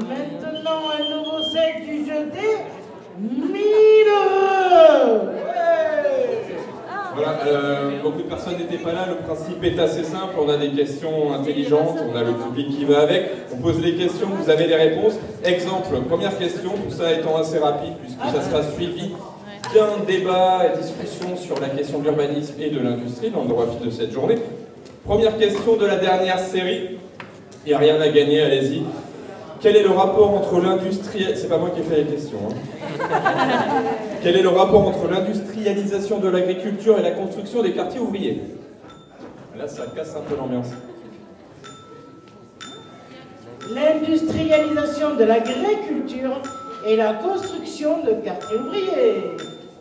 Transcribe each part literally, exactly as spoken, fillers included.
Maintenant, un nouveau set du jeu des mille euros. Voilà, euh, beaucoup de personnes n'étaient pas là, le principe est assez simple, on a des questions intelligentes, on a le public qui va avec, on pose les questions, vous avez les réponses. Exemple, première question, tout ça étant assez rapide puisque ça sera suivi d'un débat et discussion sur la question de l'urbanisme et de l'industrie dans le droit fil de cette journée. Première question de la dernière série, il n'y a rien à gagner, allez-y. Quel est le rapport entre l'industrie... C'est pas moi qui ai fait les questions. Hein. Quel est le rapport entre l'industrialisation de l'agriculture et la construction des quartiers ouvriers? Là, ça casse un peu l'ambiance. L'industrialisation de l'agriculture et la construction de quartiers ouvriers.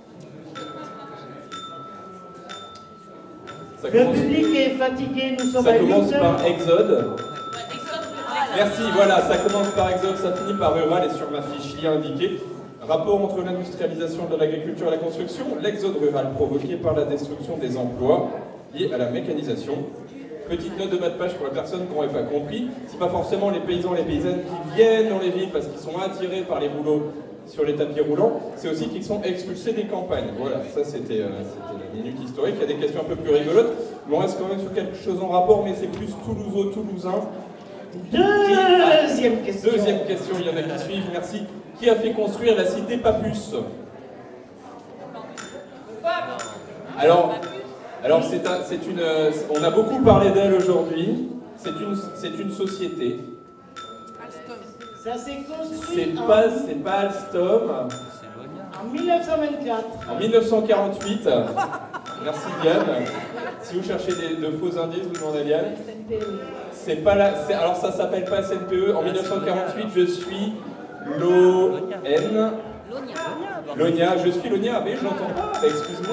Ça Le commence... public est fatigué, nous sommes Ça à commence huit heures. par Exode. Merci, voilà, ça commence par Exode, ça finit par Rural et sur ma fiche, il y a indiqué. Rapport entre l'industrialisation de l'agriculture et la construction, l'exode rural provoqué par la destruction des emplois liés à la mécanisation. Petite note de bas de page pour les personnes qui n'auraient pas compris, c'est pas forcément les paysans et les paysannes qui viennent dans les villes parce qu'ils sont attirés par les rouleaux sur les tapis roulants, c'est aussi qu'ils sont expulsés des campagnes. Voilà, ça c'était euh, la minute historique, il y a des questions un peu plus rigolotes, mais on reste quand même sur quelque chose en rapport, mais c'est plus toulouso-toulousain. Deuxième question. Deuxième question, il y en a qui suivent, merci. Qui a fait construire la cité Papus? Alors, alors c'est un, c'est une, on a beaucoup parlé d'elle aujourd'hui. C'est une, c'est une société. Ça s'est construit C'est en, pas, c'est pas Alstom. en mille neuf cent vingt-quatre. En mille neuf cent quarante-huit. Merci Diane. Si vous cherchez des, de faux indices, vous demandez à Diane. C'est pas là. Alors ça s'appelle pas S N P E. En mille neuf cent quarante-huit, je suis l'O N. Lonia, je suis Lonia. Mais je l'entends pas. Bah, excuse-moi.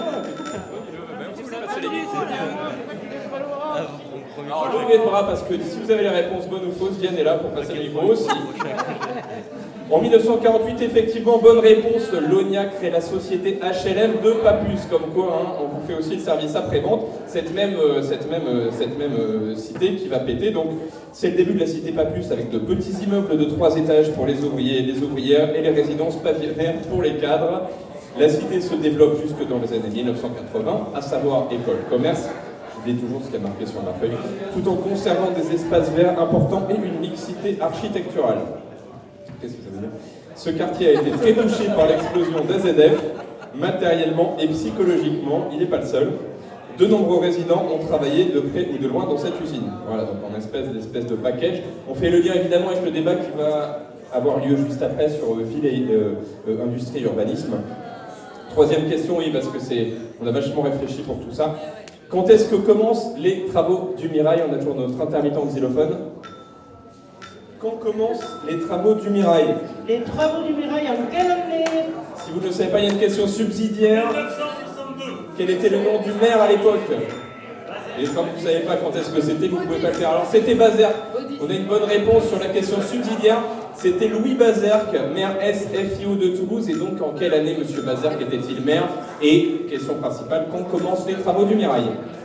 Alors levez le bras parce que si vous avez les réponses bonnes ou fausses, Diane est là pour passer le micro aussi. En mille neuf cent quarante-huit, effectivement, bonne réponse, Lonia crée la société H L M de Papus, comme quoi hein, on vous fait aussi le service après-vente, cette même, euh, cette même, euh, cette même euh, cité qui va péter. Donc c'est le début de la cité Papus avec de petits immeubles de trois étages pour les ouvriers et les ouvrières et les résidences pavillonnaires pour les cadres. La cité se développe jusque dans les années mille neuf cent quatre-vingts, à savoir école, commerce, je dis toujours ce qui a marqué sur ma feuille, tout en conservant des espaces verts importants et une mixité architecturale. Qu'est-ce que ça veut dire? Ce quartier a été très touché par l'explosion d'A Z F, matériellement et psychologiquement, il n'est pas le seul. De nombreux résidents ont travaillé de près ou de loin dans cette usine. Voilà, donc en espèce d'espèce de package. On fait le lien évidemment avec le débat qui va avoir lieu juste après sur euh, ville et euh, euh, industrie et urbanisme. Troisième question, oui, parce que c'est, on a vachement réfléchi pour tout ça. Quand est-ce que commencent les travaux du Mirail? On a toujours notre intermittent xylophone. Quand commencent les travaux du Mirail? Les travaux du Mirail en quelle année? Si vous ne le savez pas, il y a une question subsidiaire. mille neuf cent soixante-deux. Quel était le nom du maire à l'époque? Et comme vous ne savez pas quand est-ce que c'était, vous ne pouvez pas le faire. Alors c'était Bazerque. On a une bonne réponse sur la question subsidiaire. C'était Louis Bazerque, maire S F I O de Toulouse. Et donc en quelle année M. Bazerque était-il maire? Et question principale, quand commencent les travaux du Mirail?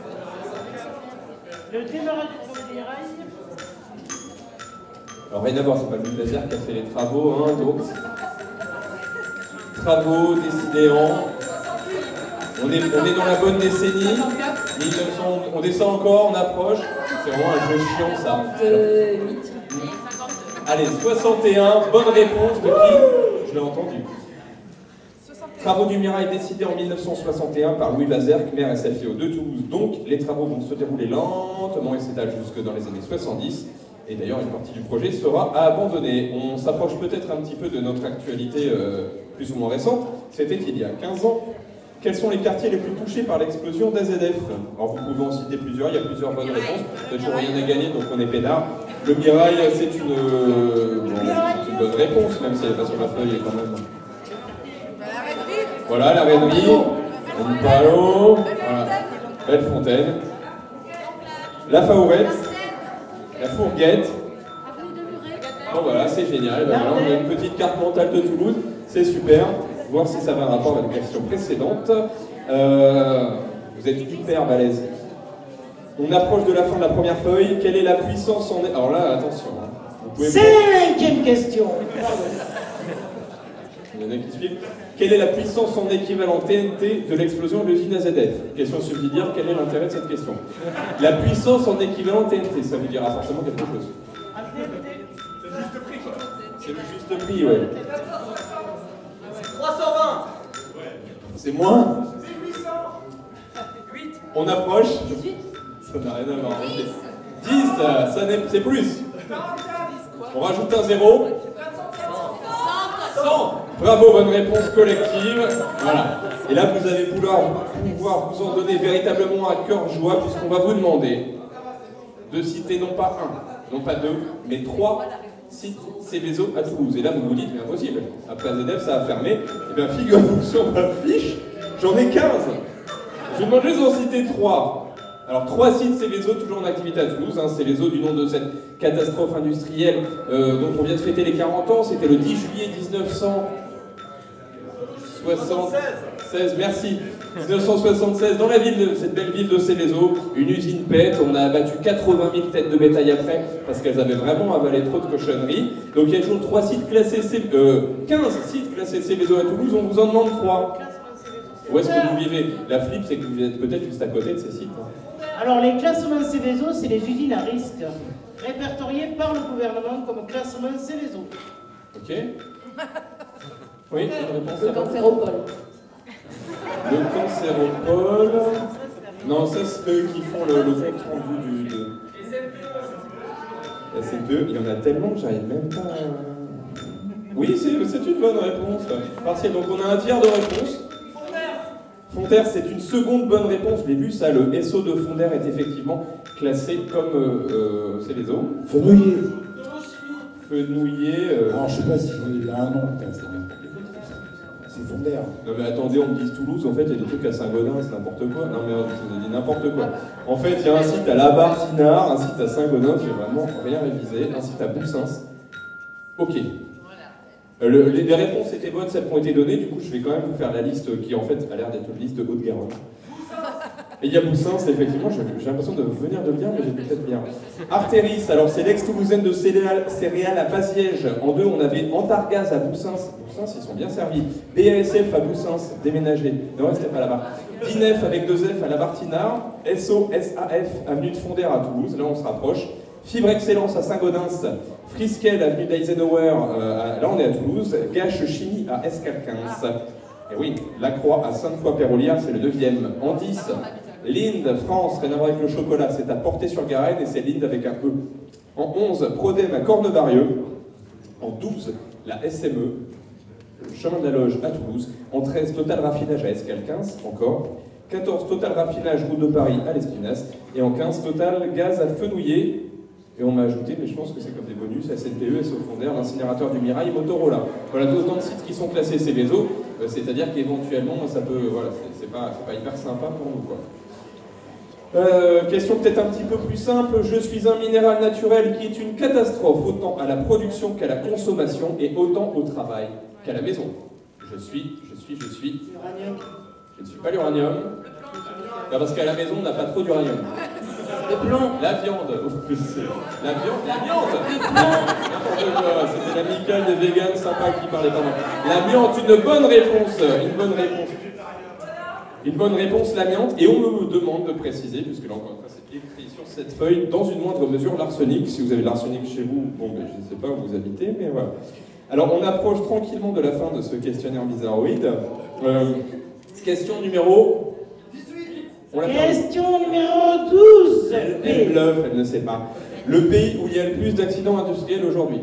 Le démarrage des travaux du Mirail. Alors rien à voir, c'est pas Louis Bazerque qui a fait les travaux, hein, donc... Travaux décidés en... On est, on est dans la bonne décennie. mille neuf cents, on descend encore, on approche. C'est vraiment un jeu chiant ça. Allez, soixante et un, bonne réponse de qui? Je l'ai entendu. Travaux du Mirail décidés en mille neuf cent soixante et un par Louis Bazerque, maire S F I O de Toulouse. Donc, les travaux vont se dérouler lentement et s'étalent jusque dans les années soixante-dix. Et d'ailleurs, une partie du projet sera à abandonner. On s'approche peut-être un petit peu de notre actualité euh, plus ou moins récente. C'était il y a quinze ans. Quels sont les quartiers les plus touchés par l'explosion d'A Z F? Alors vous pouvez en citer plusieurs, il y a plusieurs bonnes réponses. Il n'y a toujours rien à gagner, donc on est peinard. Le Mirail, c'est une, euh, bon, c'est une bonne réponse, même si elle n'est pas sur la feuille quand même. Voilà, la Rainerie, le Palo, voilà, Bellefontaine, la Faourette, la Fourguette. Bon voilà, c'est génial. Ben, voilà, on a une petite carte mentale de Toulouse, c'est super. Voir si ça avait un rapport avec la question précédente. Euh, vous êtes hyper balèze. On approche de la fin de la première feuille. Quelle est la puissance en... Alors là, attention. Hein. pouvez... Cinquième question. Il y en a qui suivent. Quelle est la puissance en équivalent T N T de l'explosion de l'usine A Z F? Question subsidiaire, quel est l'intérêt de cette question? La puissance en équivalent T N T, ça vous dira forcément quelque chose. C'est le juste prix, quoi. C'est le juste prix, ouais. trois cent vingt. C'est moins? C'est huit cents. huit. On approche? dix-huit. Ça n'a rien à voir. dix, ça n'est- c'est plus. On rajoute un zéro. cent. Bravo, bonne réponse collective. Voilà. Et là, vous allez pouvoir, pouvoir vous en donner véritablement à cœur joie, puisqu'on va vous demander de citer non pas un, non pas deux, mais trois sites Céveso à Toulouse. Et là, vous vous dites, mais impossible. Après A Z F, ça a fermé. Eh bien, figurez-vous que sur ma fiche, j'en ai quinze. Je vous demande juste d'en citer trois. Alors, trois sites Céveso toujours en activité à Toulouse. Hein, Céveso du nom de cette catastrophe industrielle euh, dont on vient de fêter les quarante ans. C'était le dix juillet mille neuf cent soixante-seize. Merci. mille neuf cent soixante-seize, dans la ville de cette belle ville de Céveso, une usine pète. On a abattu quatre-vingt mille têtes de bétail après parce qu'elles avaient vraiment avalé trop de cochonneries. Donc il y a toujours trois sites classés, C... euh, quinze sites classés Céveso à Toulouse. On vous en demande trois. Où est-ce que vous vivez? La flip, c'est que vous êtes peut-être juste à côté de ces sites. Alors, les classements Céveso, c'est les usines à risque, répertoriées par le gouvernement comme classement Céveso. Ok. Oui, une réponse Le à cancéropole. Le cancéropole. Non, ça c'est eux qui font le, le compte rendu du. De... S M P E, il y en a tellement que j'arrive même pas à... Oui, c'est une bonne réponse. Partielle, donc on a un tiers de réponse. Fondaire, c'est une seconde bonne réponse. Je l'ai vu, ça. Le S O de Fondaire est effectivement classé comme euh, euh, Céveso. Fenouiller. Fenouiller. Euh... Alors, je sais pas si il a un nom, peut-être. C'est Fondaire. Non mais attendez, on me dit Toulouse, en fait il y a des trucs à Saint-Gaudens, c'est n'importe quoi. Non mais je vous ai dit n'importe quoi. En fait, il y a un site à Labartinard, un site à Saint-Gaudens, j'ai vraiment rien révisé, un site à Boussins. Ok. Euh, le, les, les réponses étaient bonnes, celles qui ont été données, du coup je vais quand même vous faire la liste qui en fait a l'air d'être une liste de Haute-Garonne. Et il y a Boussins, effectivement, j'ai l'impression de venir de bien, mais j'ai peut-être bien. Artéris, alors c'est l'ex-toulousaine de céréales, céréales à Pasiège. En deux, on avait Antargaz à Boussins. Boussins, ils sont bien servis. B A S F à Boussins, déménagé. Ne restez pas là-bas. Dinef avec deux F à Labartinard. S O S A F, avenue de Fondaire à Toulouse. Là, on se rapproche. Fibre Excellence à Saint-Gaudens. Friskel, avenue d'Eisenhower. Euh, là, on est à Toulouse. Gâche Chimie à Escalquens. Et oui, Lacroix à Sainte-Foy-Pérolière, c'est le deuxième. En dix, Linde, France, rien à voir avec le chocolat, c'est à Portée-sur-Garenne et c'est Linde avec un E. En onze, Prodem à Cornebarieux. En douze, la S M E, le chemin de la Loge à Toulouse. En treize, Total Raffinage à Escalquens, encore. quatorze, Total Raffinage, route de Paris à l'Espinasse. Et en quinze, Total Gaz à Fenouiller. Et on m'a ajouté, mais je pense que c'est comme des bonus, S N P E, S O Fondaire, l'incinérateur du Mirail et Motorola. Voilà, autant de sites qui sont classés Céveso, euh, c'est-à-dire qu'éventuellement, ça peut, voilà, c'est pas, pas hyper sympa pour nous, quoi. Euh, question peut-être un petit peu plus simple. Je suis un minéral naturel qui est une catastrophe autant à la production qu'à la consommation et autant au travail qu'à la maison. Je suis, je suis, je suis... Uranium. Je ne suis pas l'uranium. Non, parce qu'à la maison, on n'a pas trop d'uranium. Le plomb. La viande. La viande. La viande. N'importe quoi. C'était l'amicale des vegans sympa qui parlait pas mal. L'amiante, une bonne réponse. Une bonne réponse. Une bonne réponse, l'amiante. Et on me demande de préciser, puisque là encore une fois, c'est écrit sur cette feuille, dans une moindre mesure, l'arsenic. Si vous avez l'arsenic chez vous, bon, ben, je ne sais pas où vous habitez, mais voilà. Alors, on approche tranquillement de la fin de ce questionnaire bizarroïde. Euh, question numéro... Question numéro douze. Elle, elle bluffe, elle ne sait pas. Le pays où il y a le plus d'accidents industriels aujourd'hui.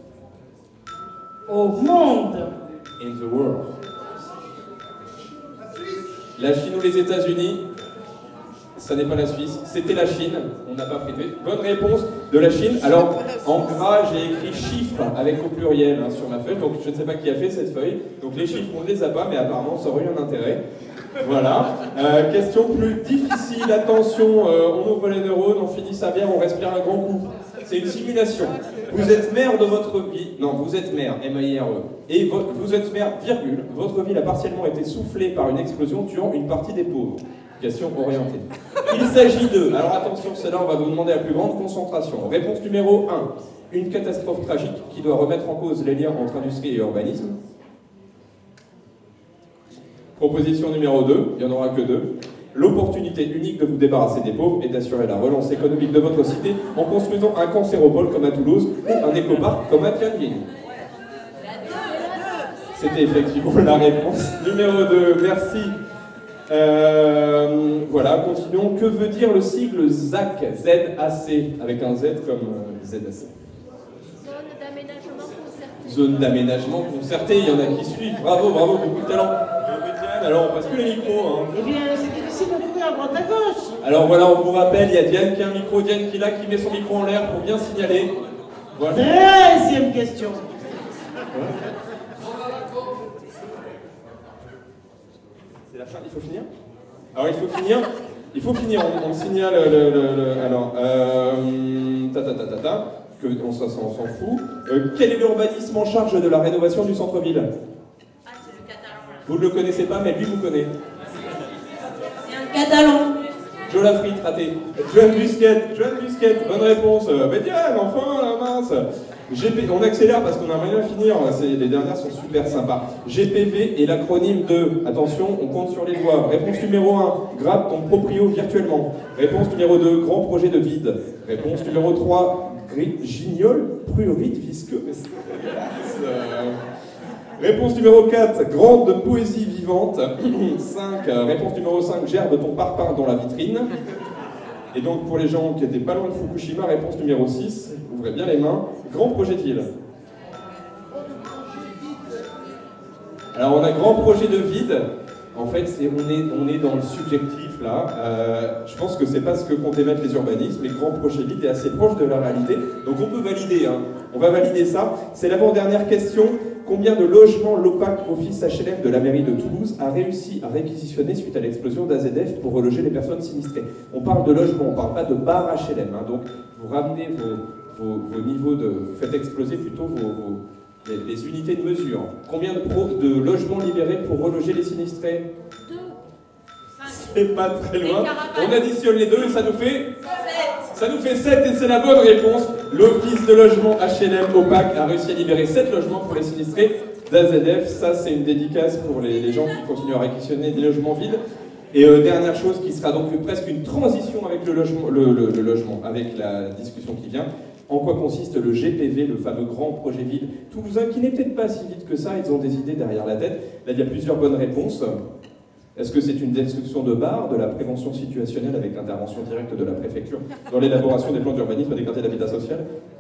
Au monde. In the world. La Chine ou les États-Unis? Ça n'est pas la Suisse, c'était la Chine. On n'a pas prêté. Bonne réponse de la Chine. Alors, en gras, j'ai écrit chiffres avec au pluriel hein, sur ma feuille. Donc, je ne sais pas qui a fait cette feuille. Donc, les chiffres, on ne les a pas, mais apparemment, ça aurait eu un intérêt. Voilà. Euh, question plus difficile. Attention, euh, on ouvre les neurones, on finit sa bière, on respire un grand coup. C'est une simulation. Vous êtes maire de votre vie. Non, vous êtes maire, M A I R E. Et vo vous êtes maire, virgule. Votre ville a partiellement été soufflée par une explosion tuant une partie des pauvres. Question orientée. Il s'agit de... Alors attention, celle-là, on va vous demander la plus grande concentration. Réponse numéro un. Une catastrophe tragique qui doit remettre en cause les liens entre industrie et urbanisme. Proposition numéro deux, il n'y en aura que deux. L'opportunité unique de vous débarrasser des pauvres et d'assurer la relance économique de votre cité en construisant un cancéropole comme à Toulouse ou un écoparc comme à Tianjin. C'était effectivement la réponse numéro deux. Merci. Euh, voilà, continuons. Que veut dire le sigle Z A C, Z A C, avec un Z comme euh, Z A C? Zone d'aménagement concerté. Zone d'aménagement concerté, il y en a qui suivent. Bravo, bravo, beaucoup de talent. Alors, on passe plus les micros. Hein. Eh bien, c'est difficile de trouver à droite à gauche. Alors voilà, on vous rappelle, il y a Diane qui a un micro, Diane qui est là, qui met son micro en l'air pour bien signaler. Voilà. Deuxième question. C'est la fin, il faut finir? Alors il faut finir, il faut finir, on, on signale le, le, le alors, euh, ta ta ta ta ta, que on, ça, ça, on s'en fout. Euh, quel est l'urbanisme en charge de la rénovation du centre-ville? Ah, c'est le catalan là. Vous ne le connaissez pas, mais lui vous connaît. C'est un catalan. Jola Frit, raté. Joanne Busquette, Joanne Busquette, bonne réponse. Mais Diane, enfin, la mince. G P, on accélère parce qu'on n'a rien à finir, les dernières sont super sympas. G P V est l'acronyme de, attention, on compte sur les doigts. Réponse numéro un, gratte ton proprio virtuellement. Réponse numéro deux, grand projet de vide. Réponse numéro trois, gignol, prurite visqueux. Euh... Réponse numéro quatre, grande poésie vivante. cinq, réponse numéro cinq, gerbe ton parpaing dans la vitrine. Et donc pour les gens qui étaient pas loin de Fukushima, réponse numéro six, ouvrez bien les mains, grand projectile. Alors on a grand projet de vide, en fait c'est, on, est, on est dans le subjectif là, euh, je pense que c'est pas ce que comptent émettre les urbanismes, mais grand projet vide est assez proche de la réalité, donc on peut valider, hein. On va valider ça. C'est l'avant-dernière question. Combien de logements l'opaque office H L M de la mairie de Toulouse a réussi à réquisitionner suite à l'explosion d'A Z F pour reloger les personnes sinistrées? On parle de logement, on ne parle pas de bar H L M, hein, donc vous ramenez vos, vos, vos niveaux de... Vous faites exploser plutôt vos, vos, les, les unités de mesure. Combien de, pro, de logements libérés pour reloger les sinistrés? Deux. C'est pas très loin. On additionne les deux et ça nous fait... Sept. Ça nous fait sept et c'est la bonne réponse. L'office de logement H L M opaque a réussi à libérer sept logements pour les sinistrés d'A Z F. Ça, c'est une dédicace pour les, les gens qui continuent à réquisitionner des logements vides. Et euh, dernière chose qui sera donc presque une transition avec le logement, le, le, le logement, avec la discussion qui vient. En quoi consiste le G P V, le fameux grand projet vide toulousain, qui n'est peut-être pas si vite que ça, ils ont des idées derrière la tête. Là, il y a plusieurs bonnes réponses. Est-ce que c'est une destruction de bars, de la prévention situationnelle avec l'intervention directe de la préfecture dans l'élaboration des plans d'urbanisme des quartiers d'habitat social?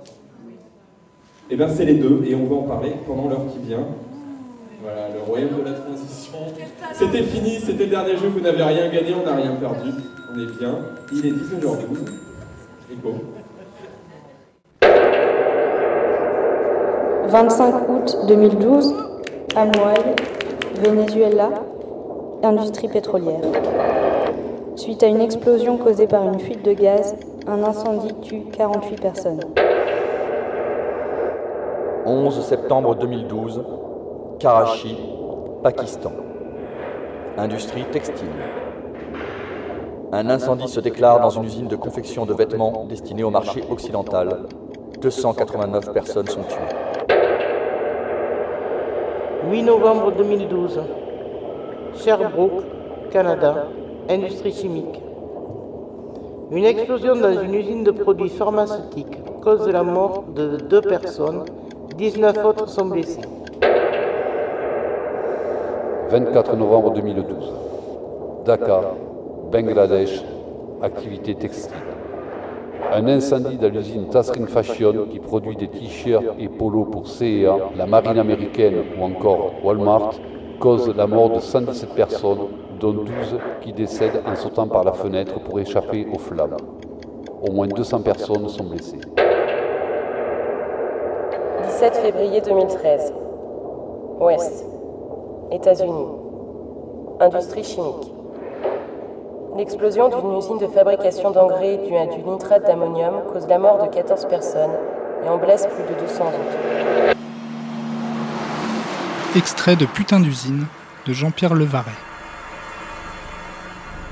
Eh bien, c'est les deux, et on va en parler pendant l'heure qui vient. Voilà, le royaume de la transition. C'était fini, c'était le dernier jeu, vous n'avez rien gagné, on n'a rien perdu. On est bien. Il est dix-neuf heures douze. Écho. vingt-cinq août deux mille douze, Amoal, Venezuela, industrie pétrolière. Suite à une explosion causée par une fuite de gaz, un incendie tue quarante-huit personnes. onze septembre deux mille douze, Karachi, Pakistan. Industrie textile. Un incendie se déclare dans une usine de confection de vêtements destinée au marché occidental. deux cent quatre-vingt-neuf personnes sont tuées. huit novembre deux mille douze, Sherbrooke, Canada, industrie chimique. Une explosion dans une usine de produits pharmaceutiques cause la mort de deux personnes, dix-neuf autres sont blessés. vingt-quatre novembre deux mille douze, Dhaka, Bangladesh, activité textile. Un incendie dans l'usine Tasrin Fashion qui produit des t-shirts et polos pour C et A, la marine américaine ou encore Walmart cause la mort de cent dix-sept personnes, dont douze qui décèdent en sautant par la fenêtre pour échapper aux flammes. Au moins deux cents personnes sont blessées. dix-sept février deux mille treize. Ouest. États-Unis. Industrie chimique. L'explosion d'une usine de fabrication d'engrais due à du nitrate d'ammonium cause la mort de quatorze personnes et en blesse plus de deux cents autres. Extrait de Putain d'usine de Jean-Pierre Levaret.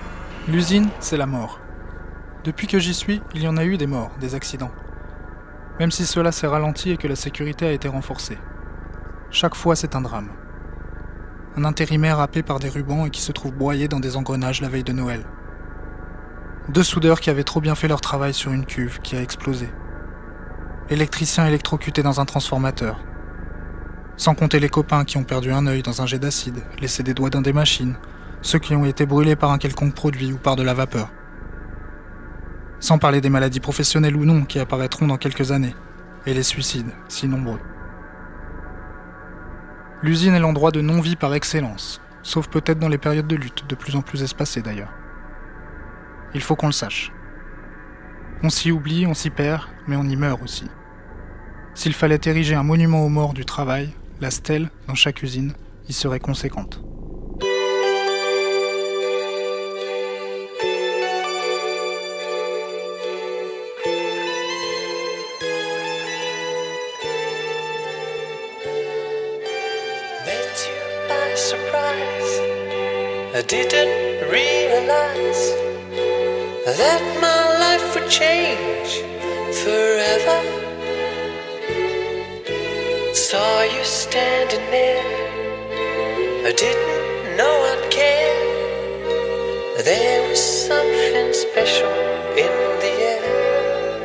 L'usine, c'est la mort. Depuis que j'y suis, il y en a eu des morts, des accidents. Même si cela s'est ralenti et que la sécurité a été renforcée. Chaque fois, c'est un drame. Un intérimaire happé par des rubans et qui se trouve broyé dans des engrenages la veille de Noël. Deux soudeurs qui avaient trop bien fait leur travail sur une cuve qui a explosé. L'électricien électrocuté dans un transformateur. Sans compter les copains qui ont perdu un œil dans un jet d'acide, laissé des doigts dans des machines, ceux qui ont été brûlés par un quelconque produit ou par de la vapeur. Sans parler des maladies professionnelles ou non qui apparaîtront dans quelques années, et les suicides, si nombreux. L'usine est l'endroit de non-vie par excellence, sauf peut-être dans les périodes de lutte, de plus en plus espacées d'ailleurs. Il faut qu'on le sache. On s'y oublie, on s'y perd, mais on y meurt aussi. S'il fallait ériger un monument aux morts du travail, la stèle, dans chaque usine, y serait conséquente. Met you by surprise. I didn't realize that my life would change forever. Saw you standing there, I didn't know I'd care. There was something special in the air.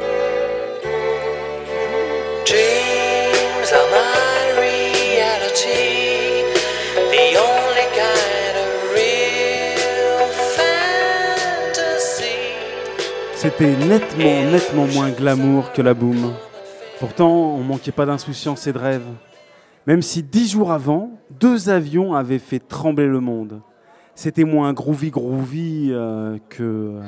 Dreams are my reality, the only kind of real fantasy. C'était nettement, nettement moins glamour que la boom. Pourtant, on manquait pas d'insouciance et de rêve. Même si dix jours avant, deux avions avaient fait trembler le monde. C'était moins groovy groovy euh, que... Euh...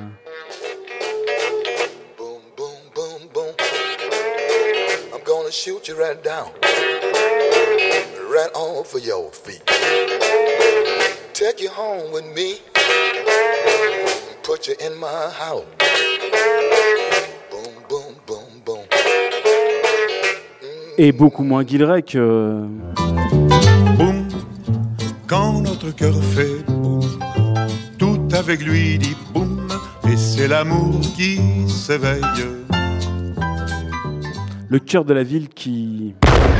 Boom, boom, boom, boom. I'm gonna shoot you right down. Right off of your feet. Take you home with me. Put you in my house. Boom, boom, boom, boom. Et beaucoup moins Guilleret que... Boum, quand notre cœur fait boum, tout avec lui dit boum, et c'est l'amour qui s'éveille. Le cœur de la ville qui...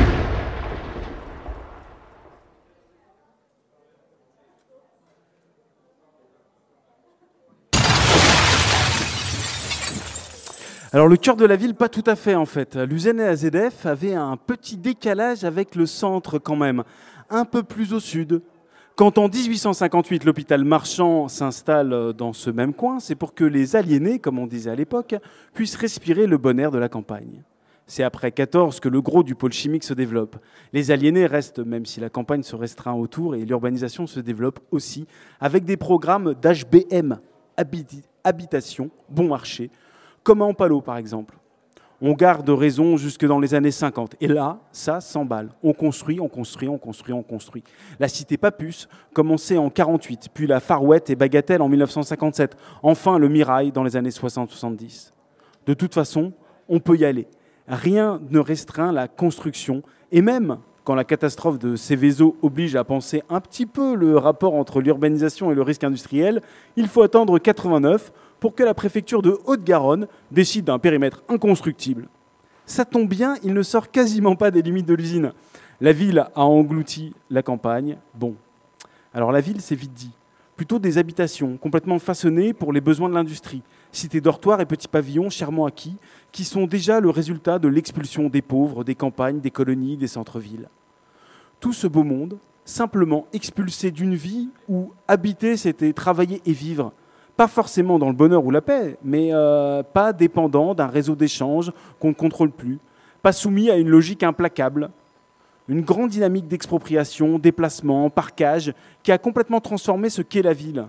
Alors le cœur de la ville, pas tout à fait en fait. L'usine A Z F avait un petit décalage avec le centre quand même, un peu plus au sud. Quand en dix-huit cent cinquante-huit, l'hôpital Marchand s'installe dans ce même coin, c'est pour que les aliénés, comme on disait à l'époque, puissent respirer le bon air de la campagne. C'est après quatorze que le gros du pôle chimique se développe. Les aliénés restent, même si la campagne se restreint autour, et l'urbanisation se développe aussi, avec des programmes d'H B M, habitation, bon marché, comme à Ampalo, par exemple. On garde raison jusque dans les années cinquante. Et là, ça s'emballe. On construit, on construit, on construit, on construit. La cité Papus commençait en quarante-huit, puis la Farouette et Bagatelle en mille neuf cent cinquante-sept. Enfin, le Mirail dans les années soixante soixante-dix. De toute façon, on peut y aller. Rien ne restreint la construction. Et même quand la catastrophe de Seveso oblige à penser un petit peu le rapport entre l'urbanisation et le risque industriel, il faut attendre quatre-vingt-neuf pour que la préfecture de Haute-Garonne décide d'un périmètre inconstructible. Ça tombe bien, il ne sort quasiment pas des limites de l'usine. La ville a englouti la campagne. Bon, alors la ville, c'est vite dit. Plutôt des habitations complètement façonnées pour les besoins de l'industrie. Cités dortoirs et petits pavillons chèrement acquis, qui sont déjà le résultat de l'expulsion des pauvres, des campagnes, des colonies, des centres-villes. Tout ce beau monde, simplement expulsé d'une vie où habiter, c'était travailler et vivre. Pas forcément dans le bonheur ou la paix, mais euh, pas dépendant d'un réseau d'échanges qu'on ne contrôle plus, pas soumis à une logique implacable. Une grande dynamique d'expropriation, déplacement, parquage, qui a complètement transformé ce qu'est la ville.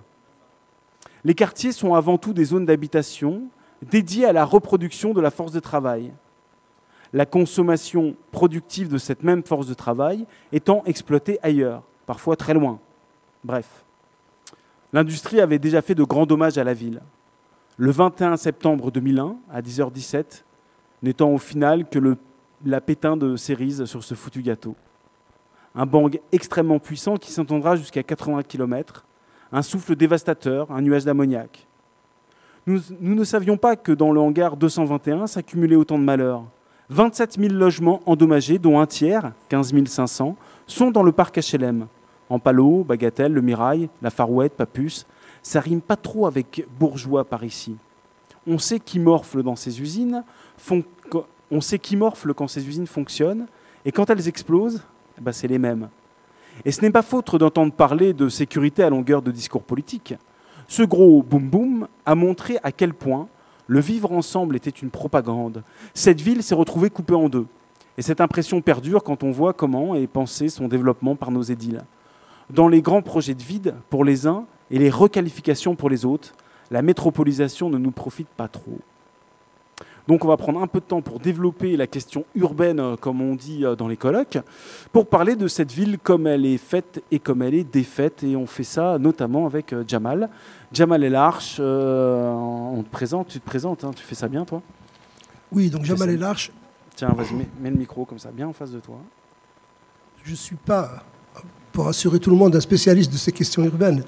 Les quartiers sont avant tout des zones d'habitation dédiées à la reproduction de la force de travail. La consommation productive de cette même force de travail étant exploitée ailleurs, parfois très loin. Bref. L'industrie avait déjà fait de grands dommages à la ville. Le vingt et un septembre deux mille un, à dix heures dix-sept, n'étant au final que le, la pétain de cerises sur ce foutu gâteau. Un bang extrêmement puissant qui s'entendra jusqu'à quatre-vingts kilomètres, un souffle dévastateur, un nuage d'ammoniac. Nous, nous ne savions pas que dans le hangar deux cent vingt et un s'accumulait autant de malheurs. vingt-sept mille logements endommagés, dont un tiers, quinze mille cinq cents, sont dans le parc H L M. Ampalo, Bagatelle, Le Mirail, La Farouette, Papus, ça rime pas trop avec bourgeois par ici. On sait qui morfle dans ces usines, font, on sait qui morfle quand ces usines fonctionnent, et quand elles explosent, bah c'est les mêmes. Et ce n'est pas faute d'entendre parler de sécurité à longueur de discours politique. Ce gros boum-boum a montré à quel point le vivre ensemble était une propagande. Cette ville s'est retrouvée coupée en deux. Et cette impression perdure quand on voit comment est pensé son développement par nos édiles. Dans les grands projets de vide pour les uns et les requalifications pour les autres, la métropolisation ne nous profite pas trop. Donc on va prendre un peu de temps pour développer la question urbaine, comme on dit dans les colloques, pour parler de cette ville comme elle est faite et comme elle est défaite. Et on fait ça notamment avec Jamal. Jamal El Arch, euh, on te présente, tu te présentes, hein, tu fais ça bien toi? Oui, donc Jamal El Arch. Tiens, vas-y, mets, mets le micro comme ça, bien en face de toi. Je ne suis pas, pour assurer tout le monde, un spécialiste de ces questions urbaines.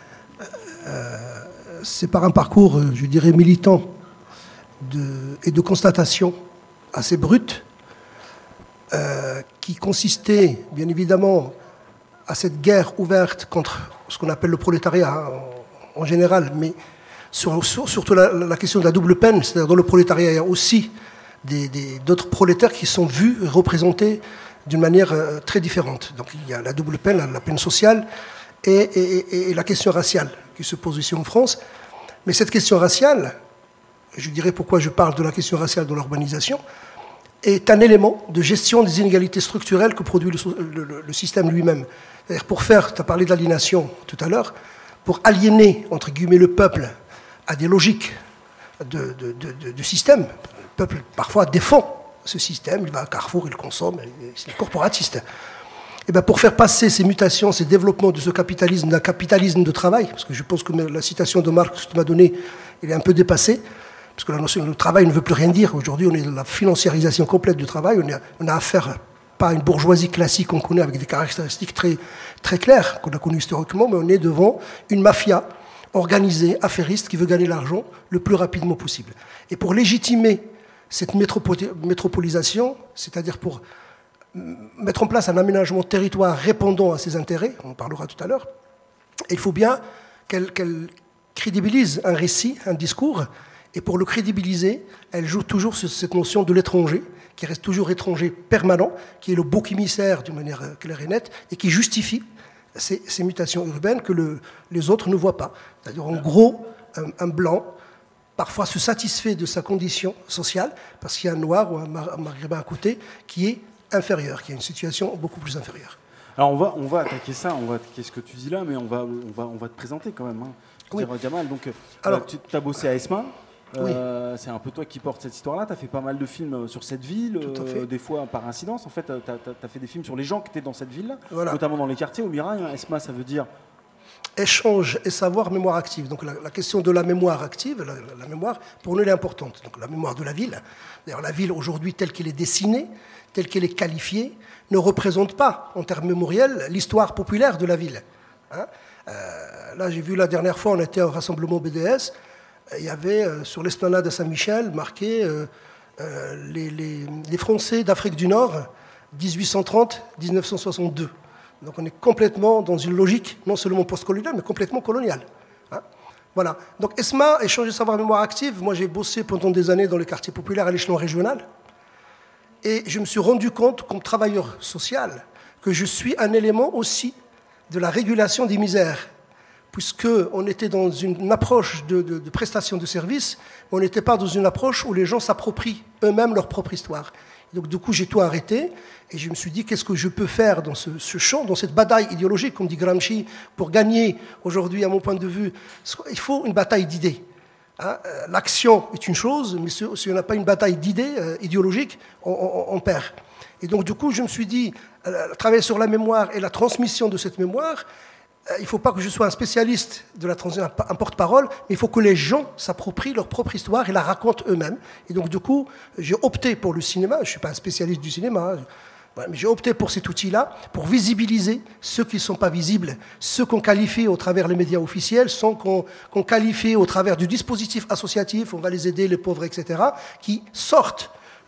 Euh, c'est par un parcours, je dirais, militant de, et de constatation assez brute, euh, qui consistait, bien évidemment, à cette guerre ouverte contre ce qu'on appelle le prolétariat hein, en, en général, mais sur, sur, surtout la, la question de la double peine, c'est-à-dire dans le prolétariat, il y a aussi des, des, d'autres prolétaires qui sont vus et représentés d'une manière euh, très différente. Donc il y a la double peine, la, la peine sociale et, et, et, et la question raciale qui se pose ici en France. Mais cette question raciale, je dirais pourquoi je parle de la question raciale dans l'urbanisation, est un élément de gestion des inégalités structurelles que produit le, le, le système lui-même. C'est-à-dire pour faire, tu as parlé d'aliénation tout à l'heure, pour aliéner, entre guillemets, le peuple à des logiques de, de, de, de, de système, le peuple parfois défend ce système, il va à Carrefour, il le consomme, c'est corporatiste. Et bien pour faire passer ces mutations, ces développements de ce capitalisme d'un capitalisme de travail, parce que je pense que la citation de Marx que tu m'as donnée, elle est un peu dépassée, parce que la notion de travail ne veut plus rien dire. Aujourd'hui, on est dans la financiarisation complète du travail, on a, on a affaire pas à une bourgeoisie classique qu'on connaît avec des caractéristiques très, très claires, qu'on a connues historiquement, mais on est devant une mafia organisée, affairiste, qui veut gagner l'argent le plus rapidement possible. Et pour légitimer cette métropolisation, c'est-à-dire pour mettre en place un aménagement de territoire répondant à ses intérêts, on en parlera tout à l'heure, il faut bien qu'elle, qu'elle crédibilise un récit, un discours, et pour le crédibiliser, elle joue toujours sur cette notion de l'étranger, qui reste toujours étranger permanent, qui est le bouc émissaire d'une manière claire et nette, et qui justifie ces, ces mutations urbaines que le, les autres ne voient pas. C'est-à-dire, en gros, un, un blanc parfois se satisfait de sa condition sociale, parce qu'il y a un noir ou un maghrébin à côté qui est inférieur, qui a une situation beaucoup plus inférieure. Alors on va, on va attaquer ça, on va attaquer ce que tu dis là, mais on va, on va, on va te présenter quand même. Hein. Je veux dire, Jamal, donc, alors, tu as bossé à ESMA, euh, oui. C'est un peu toi qui portes cette histoire-là, tu as fait pas mal de films sur cette ville, euh, des fois par incidence, en fait, tu as fait des films sur les gens qui étaient dans cette ville-là, voilà. Notamment dans les quartiers, au Mirail. Hein. ESMA, ça veut dire échange et savoir, mémoire active. Donc la, la question de la mémoire active, la, la mémoire, pour nous, elle est importante. Donc la mémoire de la ville. D'ailleurs, la ville, aujourd'hui, telle qu'elle est dessinée, telle qu'elle est qualifiée, ne représente pas, en termes mémoriels, l'histoire populaire de la ville. Hein euh, là, j'ai vu la dernière fois, on était au rassemblement B D S, il y avait euh, sur l'esplanade de Saint-Michel marqué euh, euh, les, les, les Français d'Afrique du Nord, dix-huit cent trente à dix-neuf cent soixante-deux. Donc on est complètement dans une logique, non seulement post-coloniale, mais complètement coloniale. Hein voilà. Donc ESMA, échange de savoir mémoire active, moi j'ai bossé pendant des années dans les quartiers populaires à l'échelon régional, et je me suis rendu compte, comme travailleur social, que je suis un élément aussi de la régulation des misères, puisqu'on était dans une approche de, de, de prestation de services, mais on n'était pas dans une approche où les gens s'approprient eux-mêmes leur propre histoire. Donc du coup, j'ai tout arrêté, et je me suis dit, qu'est-ce que je peux faire dans ce, ce champ, dans cette bataille idéologique, comme dit Gramsci, pour gagner aujourd'hui, à mon point de vue, il faut une bataille d'idées. Hein, l'action est une chose, mais si on n'a pas une bataille d'idées euh, idéologiques, on, on, on perd. Et donc, du coup, je me suis dit, euh, travailler sur la mémoire et la transmission de cette mémoire, euh, il ne faut pas que je sois un spécialiste de la transmission, un porte-parole, mais il faut que les gens s'approprient leur propre histoire et la racontent eux-mêmes. Et donc, du coup, j'ai opté pour le cinéma. Je ne suis pas un spécialiste du cinéma, hein. Ouais, mais j'ai opté pour cet outil-là, pour visibiliser ceux qui ne sont pas visibles, ceux qu'on qualifie au travers les médias officiels, ceux qu'on, qu'on qualifie au travers du dispositif associatif, on va les aider, les pauvres, et cetera, qui sortent